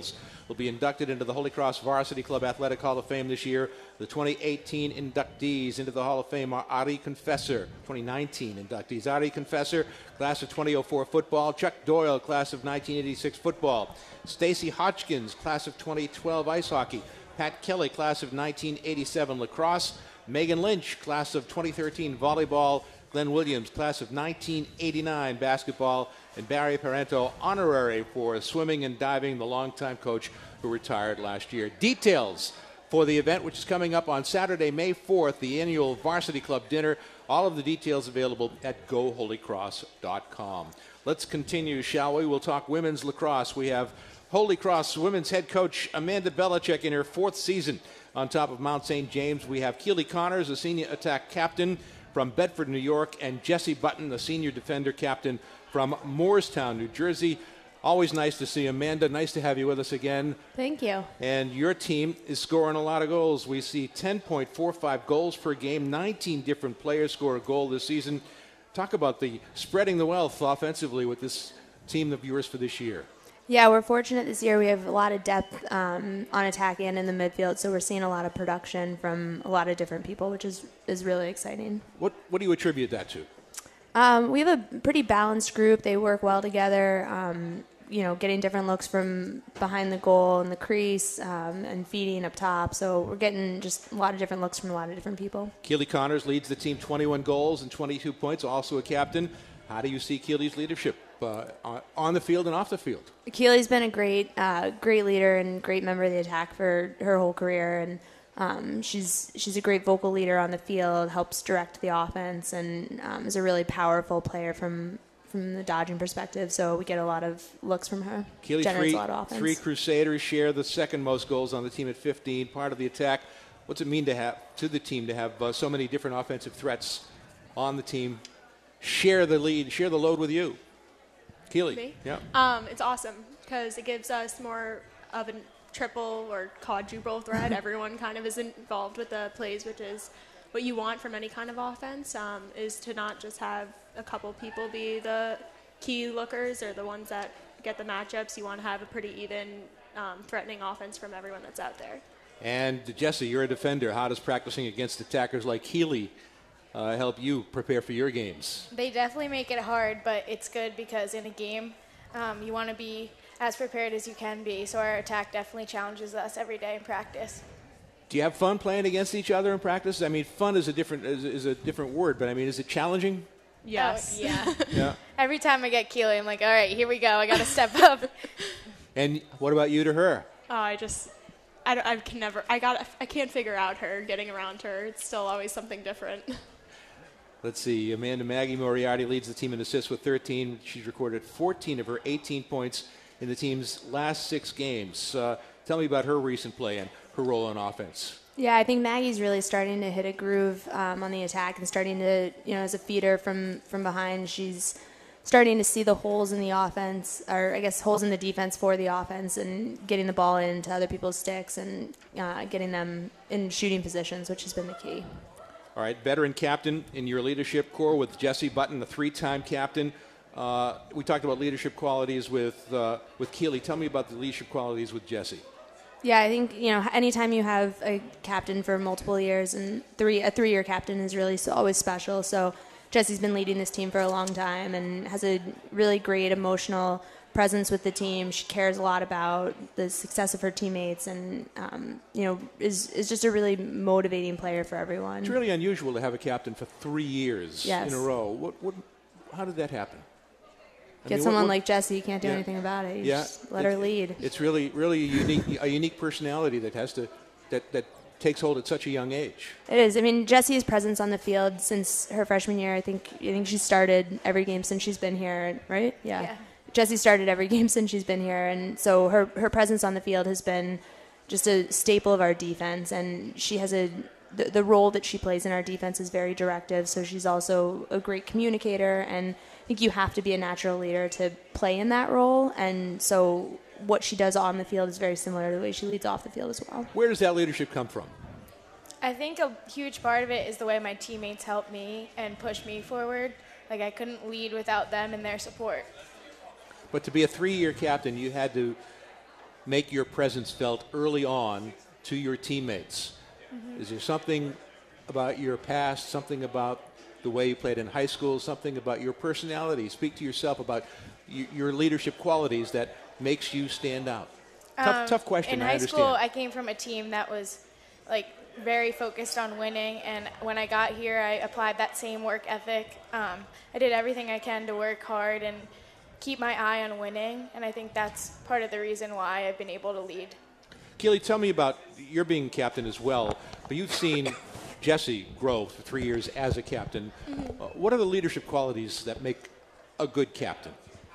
will be inducted into the Holy Cross Varsity Club Athletic Hall of Fame this year. The twenty eighteen inductees into the Hall of Fame are Ari Confessor, twenty nineteen inductees. Ari Confessor, class of twenty oh four football. Chuck Doyle, class of nineteen eighty-six football. Stacy Hodgkins, class of twenty twelve ice hockey. Pat Kelly, class of nineteen eighty-seven lacrosse. Megan Lynch, class of twenty thirteen volleyball. Glenn Williams, class of nineteen eighty-nine basketball. And Barry Parento, honorary for swimming and diving, the longtime coach who retired last year. Details for the event, which is coming up on Saturday, May fourth, the annual Varsity Club dinner. All of the details available at go holy cross dot com. Let's continue, shall we? We'll talk women's lacrosse. We have Holy Cross women's head coach Amanda Belichick in her fourth season on top of Mount Saint James. We have Keely Connors, a senior attack captain from Bedford, New York, and Jesse Button, the senior defender captain from Moorestown, New Jersey. Always nice to see Amanda. Nice to have you with us again. Thank you. And your team is scoring a lot of goals. We see ten point four five goals per game. nineteen different players score a goal this season. Talk about the spreading the wealth offensively with this team of yours for this year. Yeah, we're fortunate this year. We have a lot of depth um, on attack and in the midfield, so we're seeing a lot of production from a lot of different people, which is, is really exciting. What what do you attribute that to? Um, we have a pretty balanced group. They work well together, um, you know, getting different looks from behind the goal and the crease um, and feeding up top. So we're getting just a lot of different looks from a lot of different people. Keely Connors leads the team twenty-one goals and twenty-two points, also a captain. How do you see Keely's leadership uh, on the field and off the field? Keely's been a great, uh, great leader and great member of the attack for her whole career, and um, she's she's a great vocal leader on the field, helps direct the offense, and um, is a really powerful player from from the dodging perspective. So we get a lot of looks from her. Keely, generates three, a lot of offense. three Crusaders share the second most goals on the team at fifteen. Part of the attack. What's it mean to have to the team to have uh, so many different offensive threats on the team? Share the lead, share the load with you. Keely. Me? Yeah. Um, it's awesome because it gives us more of a triple or quadruple threat. Everyone kind of is involved with the plays, which is what you want from any kind of offense, um, is to not just have a couple people be the key lookers or the ones that get the matchups. You want to have a pretty even, um, threatening offense from everyone that's out there. And Jesse, you're a defender. How does practicing against attackers like Keely Uh, help you prepare for your games? They definitely make it hard, but it's good because in a game, um, you want to be as prepared as you can be. So our attack definitely challenges us every day in practice. Do you have fun playing against each other in practice? I mean, fun is a different is, is a different word, but I mean, is it challenging? Yes. Oh, yeah. Yeah. Every time I get Keely, I'm like, all right, here we go. I got to step up. And what about you to her? Oh, I just, I, don't, I can never, I got, I can't figure out her, getting around her. It's still always something different. Let's see. Amanda Maggie Moriarty leads the team in assists with thirteen. She's recorded fourteen of her eighteen points in the team's last six games. Uh, tell me about her recent play and her role on offense. Yeah, I think Maggie's really starting to hit a groove um, on the attack and starting to, you know, as a feeder from, from behind, she's starting to see the holes in the offense, or I guess holes in the defense for the offense, and getting the ball into other people's sticks and uh, getting them in shooting positions, which has been the key. All right, veteran captain in your leadership core with Jesse Button, the three-time captain. Uh, we talked about leadership qualities with uh, with Keely. Tell me about the leadership qualities with Jesse. Yeah, I think, you know, anytime you have a captain for multiple years, and three a three-year captain is really so, always special. So Jesse's been leading this team for a long time and has a really great emotional presence with the team. She cares a lot about the success of her teammates, and um, you know, is is just a really motivating player for everyone. It's really unusual to have a captain for three years yes. in a row. What, what, how did that happen? I Get mean, someone what, what, like Jessie, you can't do yeah. anything about it. You yeah, just let it, her lead. It's really, really a unique, a unique personality that has to, that that takes hold at such a young age. It is. I mean, Jessie's presence on the field since her freshman year. I think I think she started every game since she's been here, right? Yeah. yeah. Jessie started every game since she's been here, and so her, her presence on the field has been just a staple of our defense, and she has a the, the role that she plays in our defense is very directive, so she's also a great communicator, and I think you have to be a natural leader to play in that role, and so what she does on the field is very similar to the way she leads off the field as well. Where does that leadership come from? I think a huge part of it is the way my teammates help me and push me forward. Like, I couldn't lead without them and their support. But to be a three-year captain, you had to make your presence felt early on to your teammates? Mhm. Is there something about your past, something about the way you played in high school, something about your personality? Speak to yourself about y- your leadership qualities that makes you stand out. Tough, Um, tough question, In I high understand. school, I came from a team that was like very focused on winning, and when I got here, I applied that same work ethic. Um, I did everything I can to work hard and keep my eye on winning, and I think that's part of the reason why I've been able to lead. Keely, tell me about, you're being captain as well, but you've seen Jessie grow for three years as a captain. Mhm. Uh, what are the leadership qualities that make a good captain?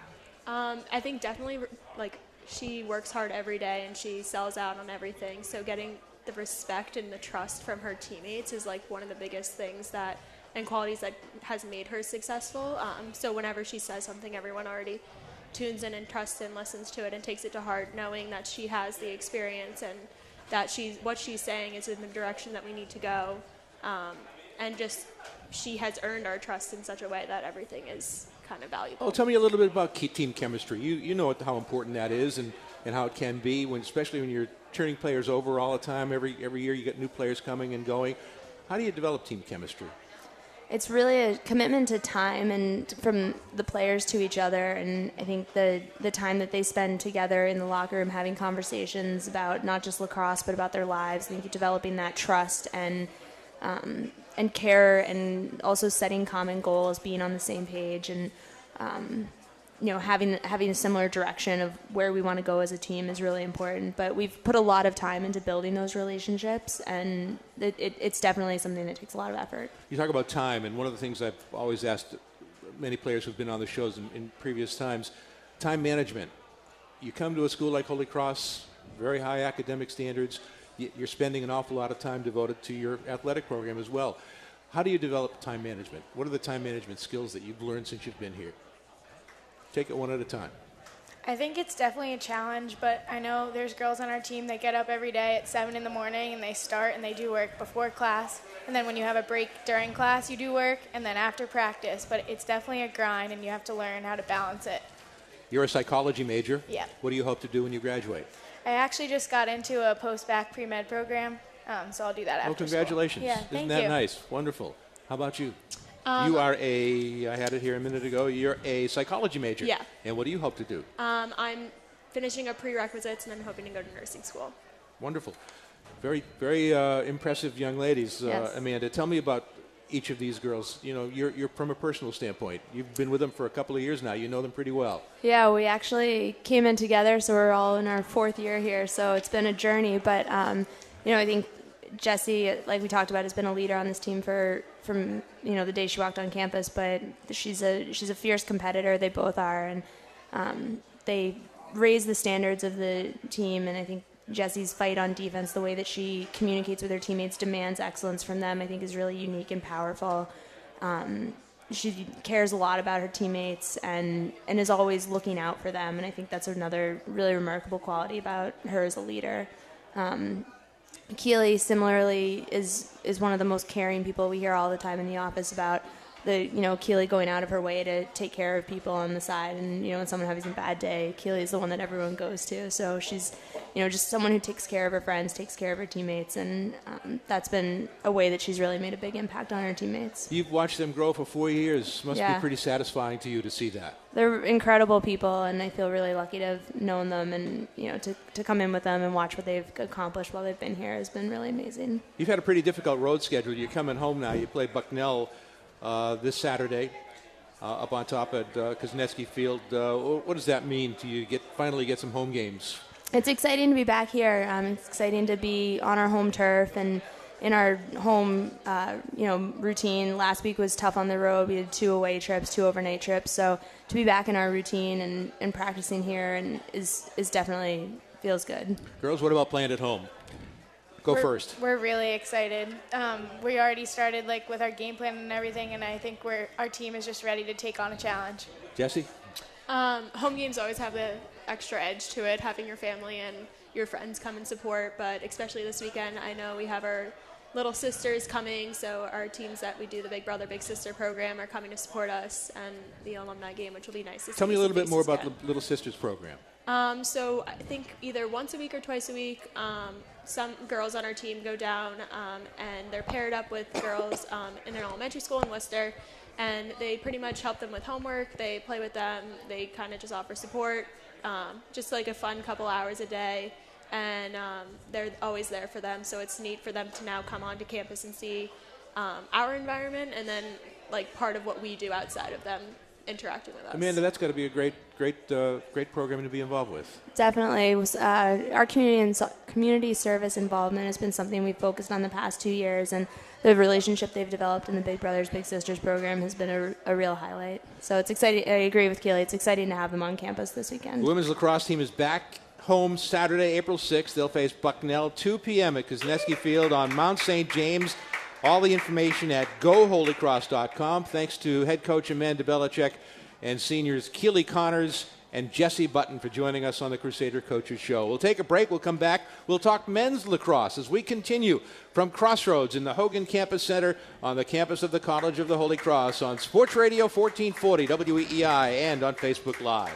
Um, I think definitely, like, she works hard every day and she sells out on everything. So getting the respect and the trust from her teammates is, like, one of the biggest things that, and qualities that has made her successful. Um, so whenever she says something, everyone already tunes in and trusts and listens to it and takes it to heart, knowing that she has the experience and that she's, what she's saying is in the direction that we need to go. Um, and just she has earned our trust in such a way that everything is kind of valuable. Oh, tell me a little bit about key team chemistry. You you know what, how important that is, and, and how it can be, when, especially when you're turning players over all the time. Every every year you get new players coming and going. How do you develop team chemistry? It's really a commitment to time and from the players to each other, and I think the the time that they spend together in the locker room having conversations about not just lacrosse but about their lives. I think developing that trust and um, and care, and also setting common goals, being on the same page, and um, you know having having a similar direction of where we want to go as a team is really important. But we've put a lot of time into building those relationships, and it, it, it's definitely something that takes a lot of effort. You talk about time, and one of the things I've always asked many players who've been on the shows in, in previous times, time management. You come to a school like Holy Cross, very high academic standards. Y- You're spending an awful lot of time devoted to your athletic program as well. How do you develop time management? What are the time management skills that you've learned since you've been here? Take it one at a time. I think it's definitely a challenge, but I know there's girls on our team that get up every day at seven in the morning and they start and they do work before class. And then when you have a break during class, you do work, and then after practice. But it's definitely a grind, and you have to learn how to balance it. You're a psychology major. Yeah. What do you hope to do when you graduate? I actually just got into a post-bac pre-med program, um, so I'll do that after Oh, congratulations. school. Yeah, Isn't thank that you. nice? Wonderful. How about you? Um, you are a, I had it here a minute ago, you're a psychology major. Yeah. And what do you hope to do? Um, I'm finishing up prerequisites and I'm hoping to go to nursing school. Wonderful. Very, very uh, impressive young ladies. Uh, Yes. Amanda, tell me about each of these girls. You know, you're, you're from a personal standpoint. You've been with them for a couple of years now. You know them pretty well. Yeah, we actually came in together, so we're all in our fourth year here. So it's been a journey, but um, you know, I think Jessie, like we talked about, has been a leader on this team for from you know the day she walked on campus. But she's a she's a fierce competitor. They both are, and um, they raise the standards of the team. And I think Jessie's fight on defense, the way that she communicates with her teammates, demands excellence from them, I think is really unique and powerful. Um, she cares a lot about her teammates and, and is always looking out for them, and I think that's another really remarkable quality about her as a leader. Um, Keely, similarly, is is one of the most caring people. We hear all the time in the office about the, you know, Keely going out of her way to take care of people on the side, and, you know, when someone having a bad day, Keely is the one that everyone goes to. So she's, you know, just someone who takes care of her friends, takes care of her teammates, and um, that's been a way that she's really made a big impact on her teammates. You've watched them grow for four years. Must Yeah. be pretty satisfying to you to see that. They're incredible people, and I feel really lucky to have known them, and, you know, to, to come in with them and watch what they've accomplished while they've been here has been really amazing. You've had a pretty difficult road schedule. You're coming home now. You play Bucknell uh, this Saturday uh, up on top at uh, Kuznetsky Field. Uh, what does that mean to you? Get finally get some home games. It's exciting to be back here. Um, it's exciting to be on our home turf and in our home, uh, you know, routine. Last week was tough on the road. We had two away trips, two overnight trips. So to be back in our routine and, and practicing here and is is definitely feels good. Girls, what about playing at home? Go we're, first. We're really excited. Um, we already started like with our game plan and everything, and I think we're our team is just ready to take on a challenge. Jessie? Um, home games always have the extra edge to it, having your family and your friends come and support, but especially this weekend, I know we have our little sisters coming, so our teams that we do the Big Brother, Big Sister program are coming to support us, and the alumni game, which will be nice to see. Tell me a little some bit more faces about again. the Little Sisters program. Um, so I think either once a week or twice a week, um, some girls on our team go down um, and they're paired up with girls um, in an elementary school in Worcester, and they pretty much help them with homework. They play with them. They kind of just offer support, um, just like a fun couple hours a day, and um, they're always there for them. So it's neat for them to now come onto campus and see um, our environment, and then like part of what we do outside of them interacting with us. Amanda, that's got to be a great, great, uh, great program to be involved with. Definitely. It was, uh, our community and so- community service involvement has been something we've focused on the past two years, and the relationship they've developed in the Big Brothers Big Sisters program has been a, a real highlight. So it's exciting. I agree with Keely. It's exciting to have them on campus this weekend. The women's lacrosse team is back home Saturday, April sixth. They'll face Bucknell, two p.m. at Kuznetsky Field on Mount Saint James. All the information at go holy cross dot com. Thanks to head coach Amanda Belichick and seniors Keely Connors and Jesse Button for joining us on the Crusader Coaches Show. We'll take a break. We'll come back. We'll talk men's lacrosse as we continue from Crossroads in the Hogan Campus Center on the campus of the College of the Holy Cross on Sports Radio fourteen forty W E E I and on Facebook Live.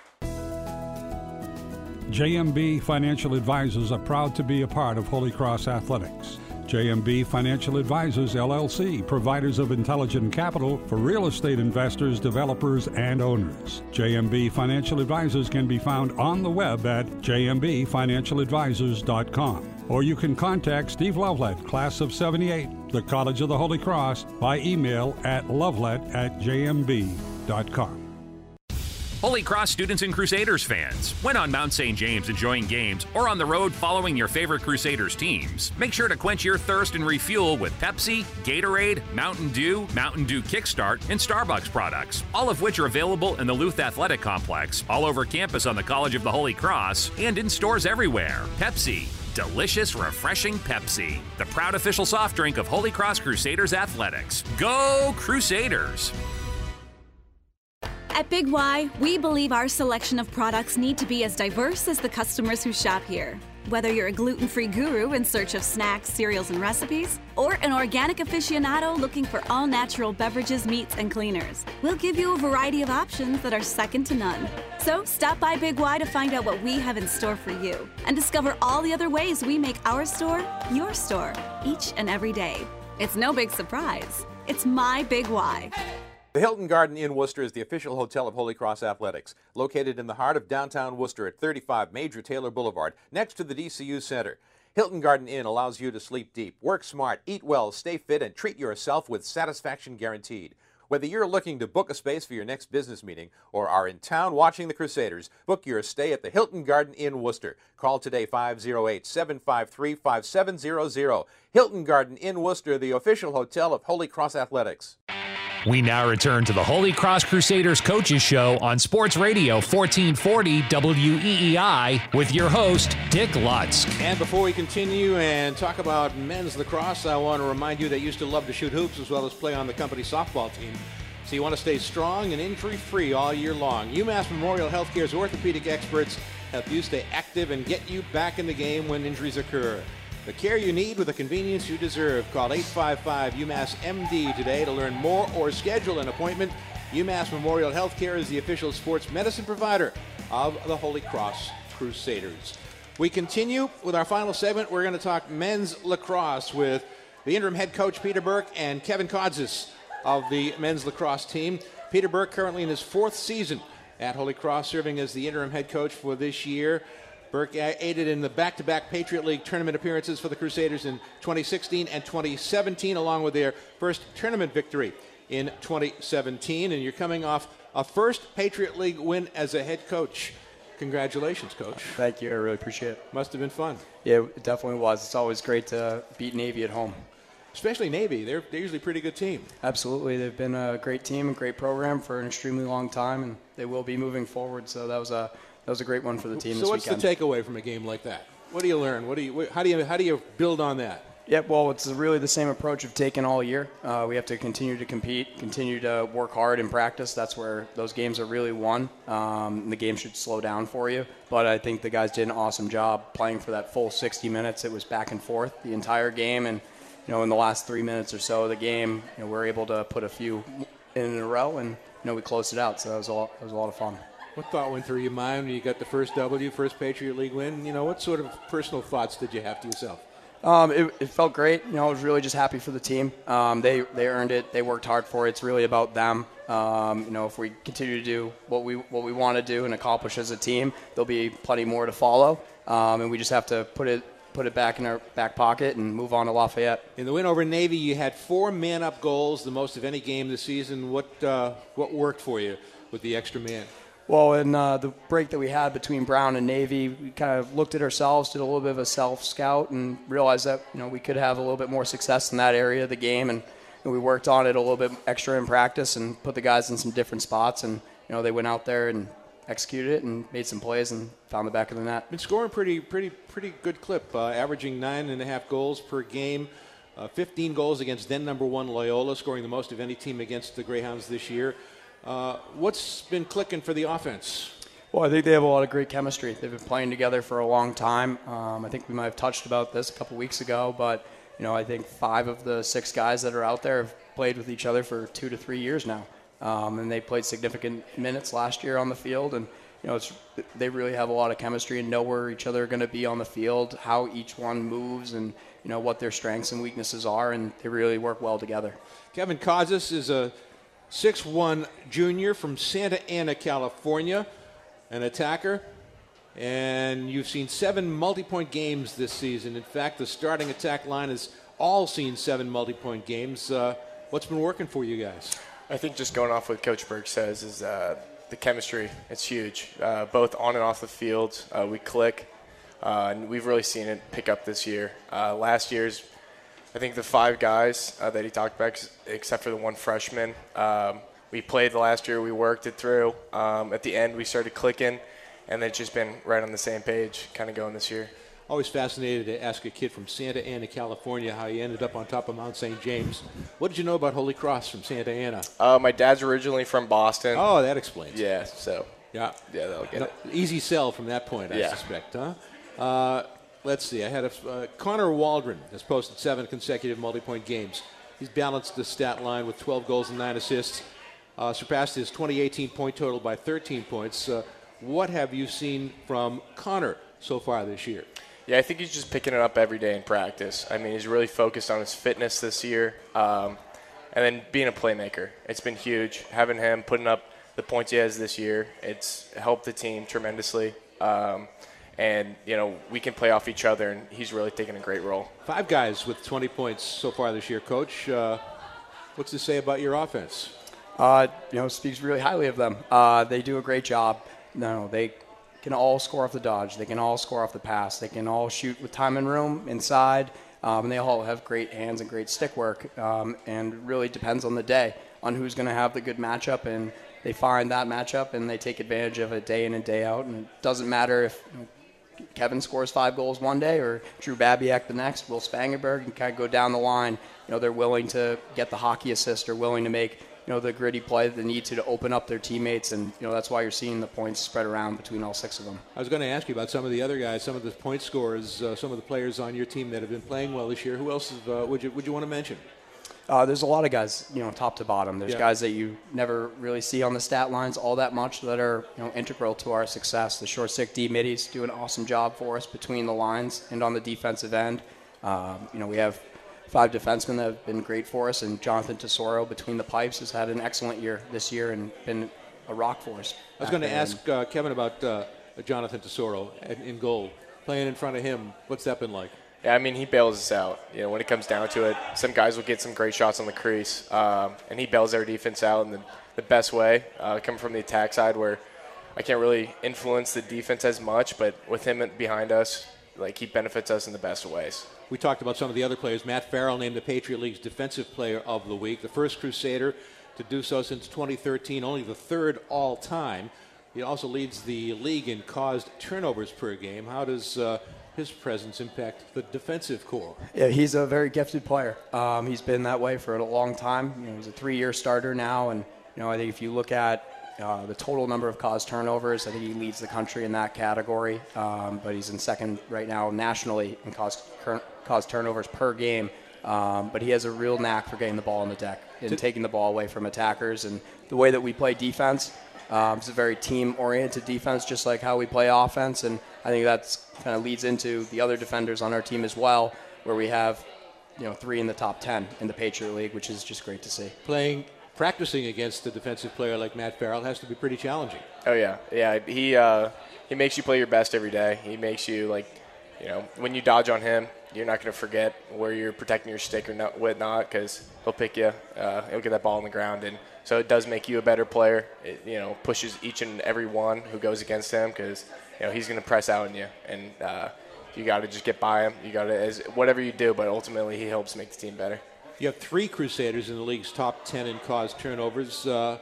J M B Financial Advisors are proud to be a part of Holy Cross Athletics. J M B Financial Advisors, L L C, providers of intelligent capital for real estate investors, developers, and owners. J M B Financial Advisors can be found on the web at j m b financial advisors dot com. Or you can contact Steve Lovelet, class of seventy-eight, the College of the Holy Cross, by email at lovelet at j m b dot com. Holy Cross students and Crusaders fans, when on Mount Saint James enjoying games or on the road following your favorite Crusaders teams, make sure to quench your thirst and refuel with Pepsi, Gatorade, Mountain Dew, Mountain Dew Kickstart, and Starbucks products, all of which are available in the Luth Athletic Complex, all over campus on the College of the Holy Cross, and in stores everywhere. Pepsi. Delicious, refreshing Pepsi. The proud official soft drink of Holy Cross Crusaders Athletics. Go Crusaders! At Big Y, we believe our selection of products need to be as diverse as the customers who shop here. Whether you're a gluten-free guru in search of snacks, cereals, and recipes, or an organic aficionado looking for all-natural beverages, meats, and cleaners, we'll give you a variety of options that are second to none. So stop by Big Y to find out what we have in store for you and discover all the other ways we make our store your store each and every day. It's no big surprise. It's my Big Y. The Hilton Garden Inn Worcester is the official hotel of Holy Cross Athletics, located in the heart of downtown Worcester at thirty-five Major Taylor Boulevard, next to the D C U Center. Hilton Garden Inn allows you to sleep deep, work smart, eat well, stay fit, and treat yourself with satisfaction guaranteed. Whether you're looking to book a space for your next business meeting or are in town watching the Crusaders, book your stay at the Hilton Garden Inn Worcester. Call today five oh eight, seven five three, five seven zero zero. Hilton Garden Inn Worcester, the official hotel of Holy Cross Athletics. We now return to the Holy Cross Crusaders Coaches Show on Sports Radio fourteen forty W E E I with your host, Dick Lutz. And before we continue and talk about men's lacrosse, I want to remind you that you still love to shoot hoops as well as play on the company softball team. So you want to stay strong and injury-free all year long. UMass Memorial Healthcare's orthopedic experts help you stay active and get you back in the game when injuries occur. The care you need with the convenience you deserve. Call eight five five UMass M D today to learn more or schedule an appointment. UMass Memorial Healthcare is the official sports medicine provider of the Holy Cross Crusaders. We continue with our final segment. We're going to talk men's lacrosse with the interim head coach Peter Burke and Kevin Kodzis of the men's lacrosse team. Peter Burke currently in his fourth season at Holy Cross, serving as the interim head coach for this year. Burke aided in the back-to-back Patriot League tournament appearances for the Crusaders in twenty sixteen and twenty seventeen, along with their first tournament victory in twenty seventeen. And you're coming off a first Patriot League win as a head coach. Congratulations, Coach. Thank you. I really appreciate it. Must have been fun. Yeah, it definitely was. It's always great to beat Navy at home. Especially Navy. They're, they're usually a pretty good team. Absolutely. They've been a great team, a great program for an extremely long time, and they will be moving forward. So that was a that was a great one for the team so this what's weekend. the takeaway from a game like that? What do you learn? What do you? How do you? How do you build on that? Yeah, well, it's really the same approach we've taken all year. Uh, we have to continue to compete, continue to work hard in practice. That's where those games are really won. Um, the game should slow down for you. But I think the guys did an awesome job playing for that full sixty minutes. It was back and forth the entire game. And, you know, in the last three minutes or so of the game, you know, we were able to put a few in a row and, you know, we closed it out. So that was a lot, it was a lot of fun. What thought went through your mind when you got the first W, first Patriot League win? You know, what sort of personal thoughts did you have to yourself? Um, it, it felt great. You know, I was really just happy for the team. Um, they they earned it. They worked hard for it. It's really about them. Um, you know, if we continue to do what we what we want to do and accomplish as a team, there'll be plenty more to follow. Um, and we just have to put it put it back in our back pocket and move on to Lafayette. In the win over Navy, you had four man-up goals, the most of any game this season. What uh, what worked for you with the extra man? Well, in uh, the break that we had between Brown and Navy, we kind of looked at ourselves, did a little bit of a self-scout, and realized that you know we could have a little bit more success in that area of the game, and, and we worked on it a little bit extra in practice and put the guys in some different spots, and you know they went out there and executed it and made some plays and found the back of the net. Been scoring pretty, pretty, pretty good clip, uh, averaging nine and a half goals per game. Uh, fifteen goals against then number one Loyola, scoring the most of any team against the Greyhounds this year. Uh, what's been clicking for the offense? Well, I think they have a lot of great chemistry. They've been playing together for a long time. Um, I think we might have touched about this a couple weeks ago, but you know, I think five of the six guys that are out there have played with each other for two to three years now, um, and they played significant minutes last year on the field. And you know, it's, they really have a lot of chemistry and know where each other are going to be on the field, how each one moves, and you know what their strengths and weaknesses are, and they really work well together. Kevin Kazas is a six one junior from Santa Ana, California, an attacker. And you've seen seven multi-point games this season. In fact, the starting attack line has all seen seven multi-point games. Uh, what's been working for you guys? I think just going off what Coach Burke says is uh, the chemistry. It's huge. Uh, both on and off the field, uh, we click. Uh, and we've really seen it pick up this year. Uh, last year's I think the five guys uh, that he talked about, except for the one freshman, um, we played the last year. We worked it through. Um, at the end, we started clicking, and it's just been right on the same page kind of going this year. Always fascinated to ask a kid from Santa Ana, California, how he ended up on top of Mount Saint James. What did you know about Holy Cross from Santa Ana? Uh, my dad's originally from Boston. Oh, that explains. Yeah, so. Yeah. Yeah, that'll get no, it. Easy sell from that point, I yeah. suspect, huh? Uh, Let's see. I had a uh, Connor Waldron has posted seven consecutive multi-point games. He's balanced the stat line with twelve goals and nine assists. Uh, surpassed his twenty eighteen point total by thirteen points. Uh, what have you seen from Connor so far this year? Yeah, I think he's just picking it up every day in practice. I mean, he's really focused on his fitness this year, um, and then being a playmaker. It's been huge having him putting up the points he has this year. It's helped the team tremendously. Um, And, you know, we can play off each other, and he's really taking a great role. Five guys with twenty points so far this year. Coach, uh, what's to say about your offense? Uh, you know, speaks really highly of them. Uh, they do a great job. No, they can all score off the dodge. They can all score off the pass. They can all shoot with time and room inside. Um, and they all have great hands and great stick work. Um, and it really depends on the day, on who's going to have the good matchup. And they find that matchup, and they take advantage of it day in and day out. And it doesn't matter if you know, Kevin scores five goals one day or Drew Babiak the next, Will Spangenberg, and kind of go down the line. You know, they're willing to get the hockey assist. They're willing to make, you know, the gritty play that they need to to open up their teammates. And, you know, that's why you're seeing the points spread around between all six of them. I was going to ask you about some of the other guys, some of the point scorers, uh, some of the players on your team that have been playing well this year. Who else is, uh, would you would you want to mention? Uh, there's a lot of guys, you know, top to bottom. There's yeah. guys that you never really see on the stat lines all that much that are, you know, integral to our success. The short stick D middies do an awesome job for us between the lines and on the defensive end. Um, you know, we have five defensemen that have been great for us, and Jonathan Tesoro between the pipes has had an excellent year this year and been a rock for us. I was going to ask uh, Kevin about uh, Jonathan Tesoro in, in goal. Playing in front of him, what's that been like? Yeah, I mean, he bails us out. You know, when it comes down to it, some guys will get some great shots on the crease, um, and he bails our defense out in the, the best way, uh, coming from the attack side where I can't really influence the defense as much, but with him behind us, like, he benefits us in the best of ways. We talked about some of the other players. Matt Farrell named the Patriot League's Defensive Player of the Week, the first Crusader to do so since twenty thirteen, only the third all-time. He also leads the league in caused turnovers per game. How does uh, his presence impact the defensive core? Yeah, he's a very gifted player. Um, he's been that way for a long time. You know, he's a three-year starter now, and you know, I think if you look at uh, the total number of caused turnovers, I think he leads the country in that category. Um, but he's in second right now nationally in caused caused turnovers per game. Um, but he has a real knack for getting the ball on the deck and taking the ball away from attackers. And the way that we play defense, Um, it's a very team-oriented defense, just like how we play offense, and I think that's kind of leads into the other defenders on our team as well, where we have, you know, three in the top ten in the Patriot League, which is just great to see. Playing, practicing against a defensive player like Matt Farrell has to be pretty challenging. Oh yeah, yeah. He uh, he makes you play your best every day. He makes you like, you know, when you dodge on him, you're not going to forget where you're protecting your stick or not, whatnot, because he'll pick you. Uh, he'll get that ball on the ground, and so it does make you a better player. It, you know, pushes each and every one who goes against him, because you know he's going to press out on you, and uh, you got to just get by him. You got to as whatever you do, but ultimately he helps make the team better. You have three Crusaders in the league's top ten in caused turnovers. Uh,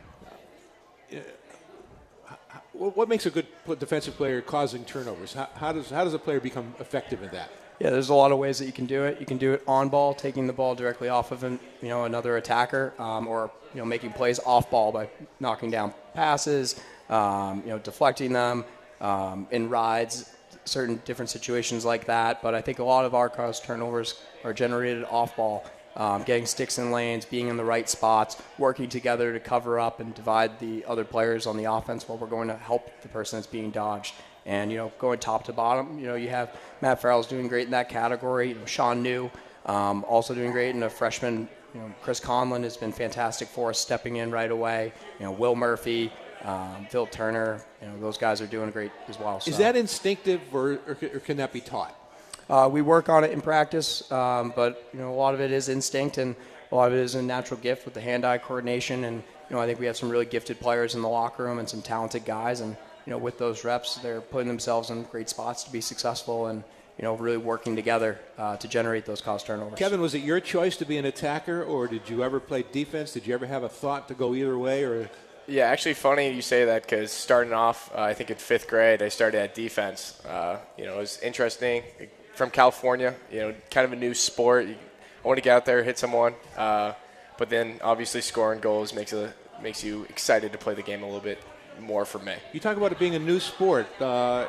what makes a good there's player causing turnovers? How, how does how does a player become effective in that? Yeah, there's a lot of ways that you can do it. You can do it on ball, taking the ball directly off of an, you know, another attacker, um, or you know, making plays off ball by knocking down passes, um, you know, deflecting them um, in rides, certain different situations like that. But I think a lot of our caused turnovers are generated off ball, um, getting sticks in lanes, being in the right spots, working together to cover up and divide the other players on the offense while we're going to help the person that's being dodged. And, you know, going top to bottom, you know, you have Matt Farrell's doing great in that category. You know, Sean New um, also doing great. And a freshman, you know, Chris Conlon has been fantastic for us, stepping in right away. You know, Will Murphy, um, Phil Turner, you know, those guys are doing great as well. So. Is that instinctive, or, or, or can that be taught? Uh, we work on it in practice, um, but, you know, a lot of it is instinct, and a lot of it is a natural gift with the hand-eye coordination. And, you know, I think we have some really gifted players in the locker room and some talented guys. And, you know, with those reps, they're putting themselves in great spots to be successful and, you know, really working together uh, to generate those caused turnovers. Kevin, was it your choice to be an attacker, or did you ever play defense? Did you ever have a thought to go either way? Or Yeah, actually funny you say that, because starting off, uh, I think in fifth grade, I started at defense. Uh, you know, it was interesting. From California, you know, kind of a new sport. I want to get out there, hit someone. Uh, but then obviously scoring goals makes, a, makes you excited to play the game a little bit more for me. You talk about it being a new sport. Uh,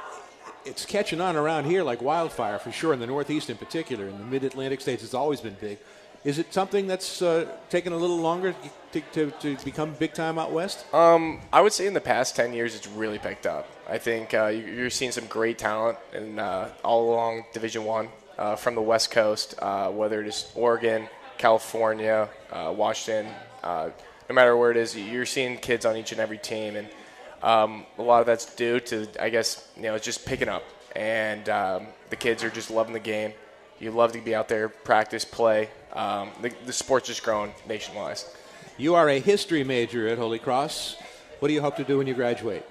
it's catching on around here like wildfire, for sure, in the Northeast in particular. In the Mid-Atlantic states, it's always been big. Is it something that's uh, taken a little longer to, to, to become big time out west? Um, I would say in the past ten years, it's really picked up. I think uh, you're seeing some great talent in, uh, all along Division One uh, from the West Coast, uh, whether it is Oregon, California, uh, Washington. Uh, no matter where it is, you're seeing kids on each and every team, and um, a lot of that's due to, I guess, you know, it's just picking up, and um, the kids are just loving the game. You love to be out there, practice, play. Um, the, the sport's just growing nationwide. You are a history major at Holy Cross. What do you hope to do when you graduate?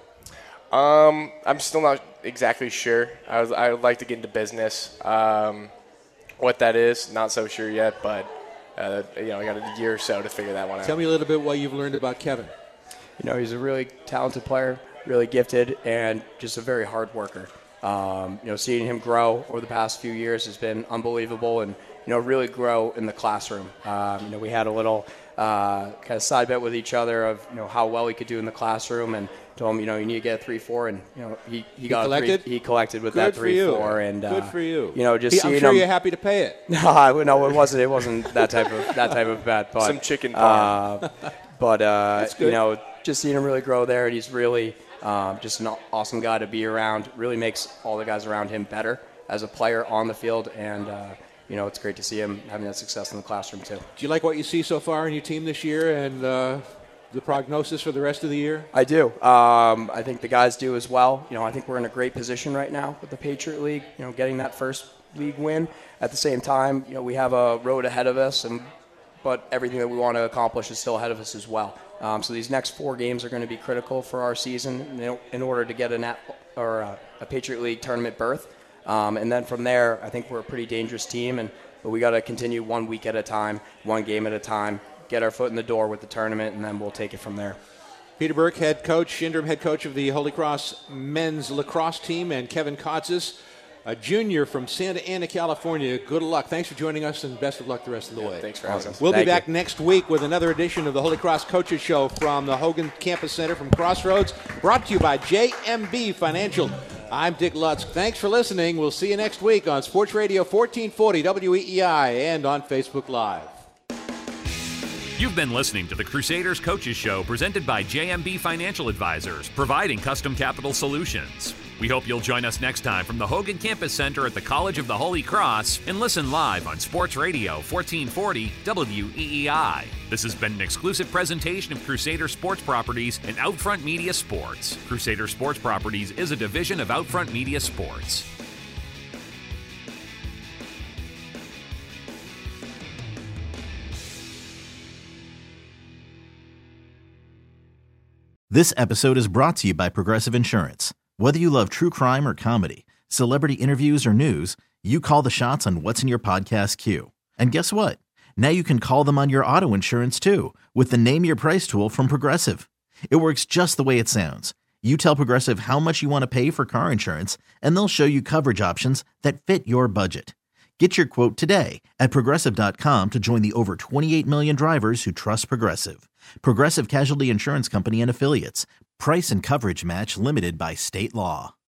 Um, I'm still not exactly sure. I, was, I would like to get into business. Um, what that is, not so sure yet, but uh, you know, I got a year or so to figure that one out. Tell me a little bit what you've learned about Kevin. You know, he's a really talented player, really gifted, and just a very hard worker. Um, you know, seeing him grow over the past few years has been unbelievable, and, you know, really grow in the classroom. Um, you know, we had a little uh, kind of side bet with each other of, you know, how well he could do in the classroom, and told him, you know, you need to get a three four, and, you know, he, he, he got collected? A three, he collected with Good that three four. And Good uh, for you. You know, just he, seeing I'm sure him, you're happy to pay it. No, no, it wasn't. It wasn't that type of that type of bet. But, some chicken farm. Uh, but uh, That's good. you know, just seeing him really grow there, and he's really um, just an awesome guy to be around. Really makes all the guys around him better as a player on the field, and uh, you know, it's great to see him having that success in the classroom too. Do you like what you see so far in your team this year, and uh, the prognosis for the rest of the year? I do. Um, I think the guys do as well. You know, I think we're in a great position right now with the Patriot League. You know, getting that first league win. At the same time, you know, we have a road ahead of us, and but everything that we want to accomplish is still ahead of us as well. Um, so these next four games are going to be critical for our season, you know, in order to get a nat or a, a Patriot League tournament berth. Um, and then from there, I think we're a pretty dangerous team, and but we got to continue one week at a time, one game at a time, get our foot in the door with the tournament, and then we'll take it from there. Peter Burke, head coach, interim head coach of the Holy Cross men's lacrosse team, and Kevin Kotzes, a junior from Santa Ana, California. Good luck. Thanks for joining us, and best of luck the rest of the Yeah, way. thanks for having us. We'll Thank be back you. next week with another edition of the Holy Cross Coaches Show from the Hogan Campus Center from Crossroads, brought to you by J M B Financial. I'm Dick Lutz. Thanks for listening. We'll see you next week on Sports Radio fourteen forty W E E I and on Facebook Live. You've been listening to the Crusaders Coaches Show presented by J M B Financial Advisors, providing custom capital solutions. We hope you'll join us next time from the Hogan Campus Center at the College of the Holy Cross and listen live on Sports Radio fourteen forty W E E I. This has been an exclusive presentation of Crusader Sports Properties and Outfront Media Sports. Crusader Sports Properties is a division of Outfront Media Sports. This episode is brought to you by Progressive Insurance. Whether you love true crime or comedy, celebrity interviews or news, you call the shots on what's in your podcast queue. And guess what? Now you can call them on your auto insurance too with the Name Your Price tool from Progressive. It works just the way it sounds. You tell Progressive how much you want to pay for car insurance, and they'll show you coverage options that fit your budget. Get your quote today at Progressive dot com to join the over twenty-eight million drivers who trust Progressive. Progressive Casualty Insurance Company and Affiliates. Price and coverage match limited by state law.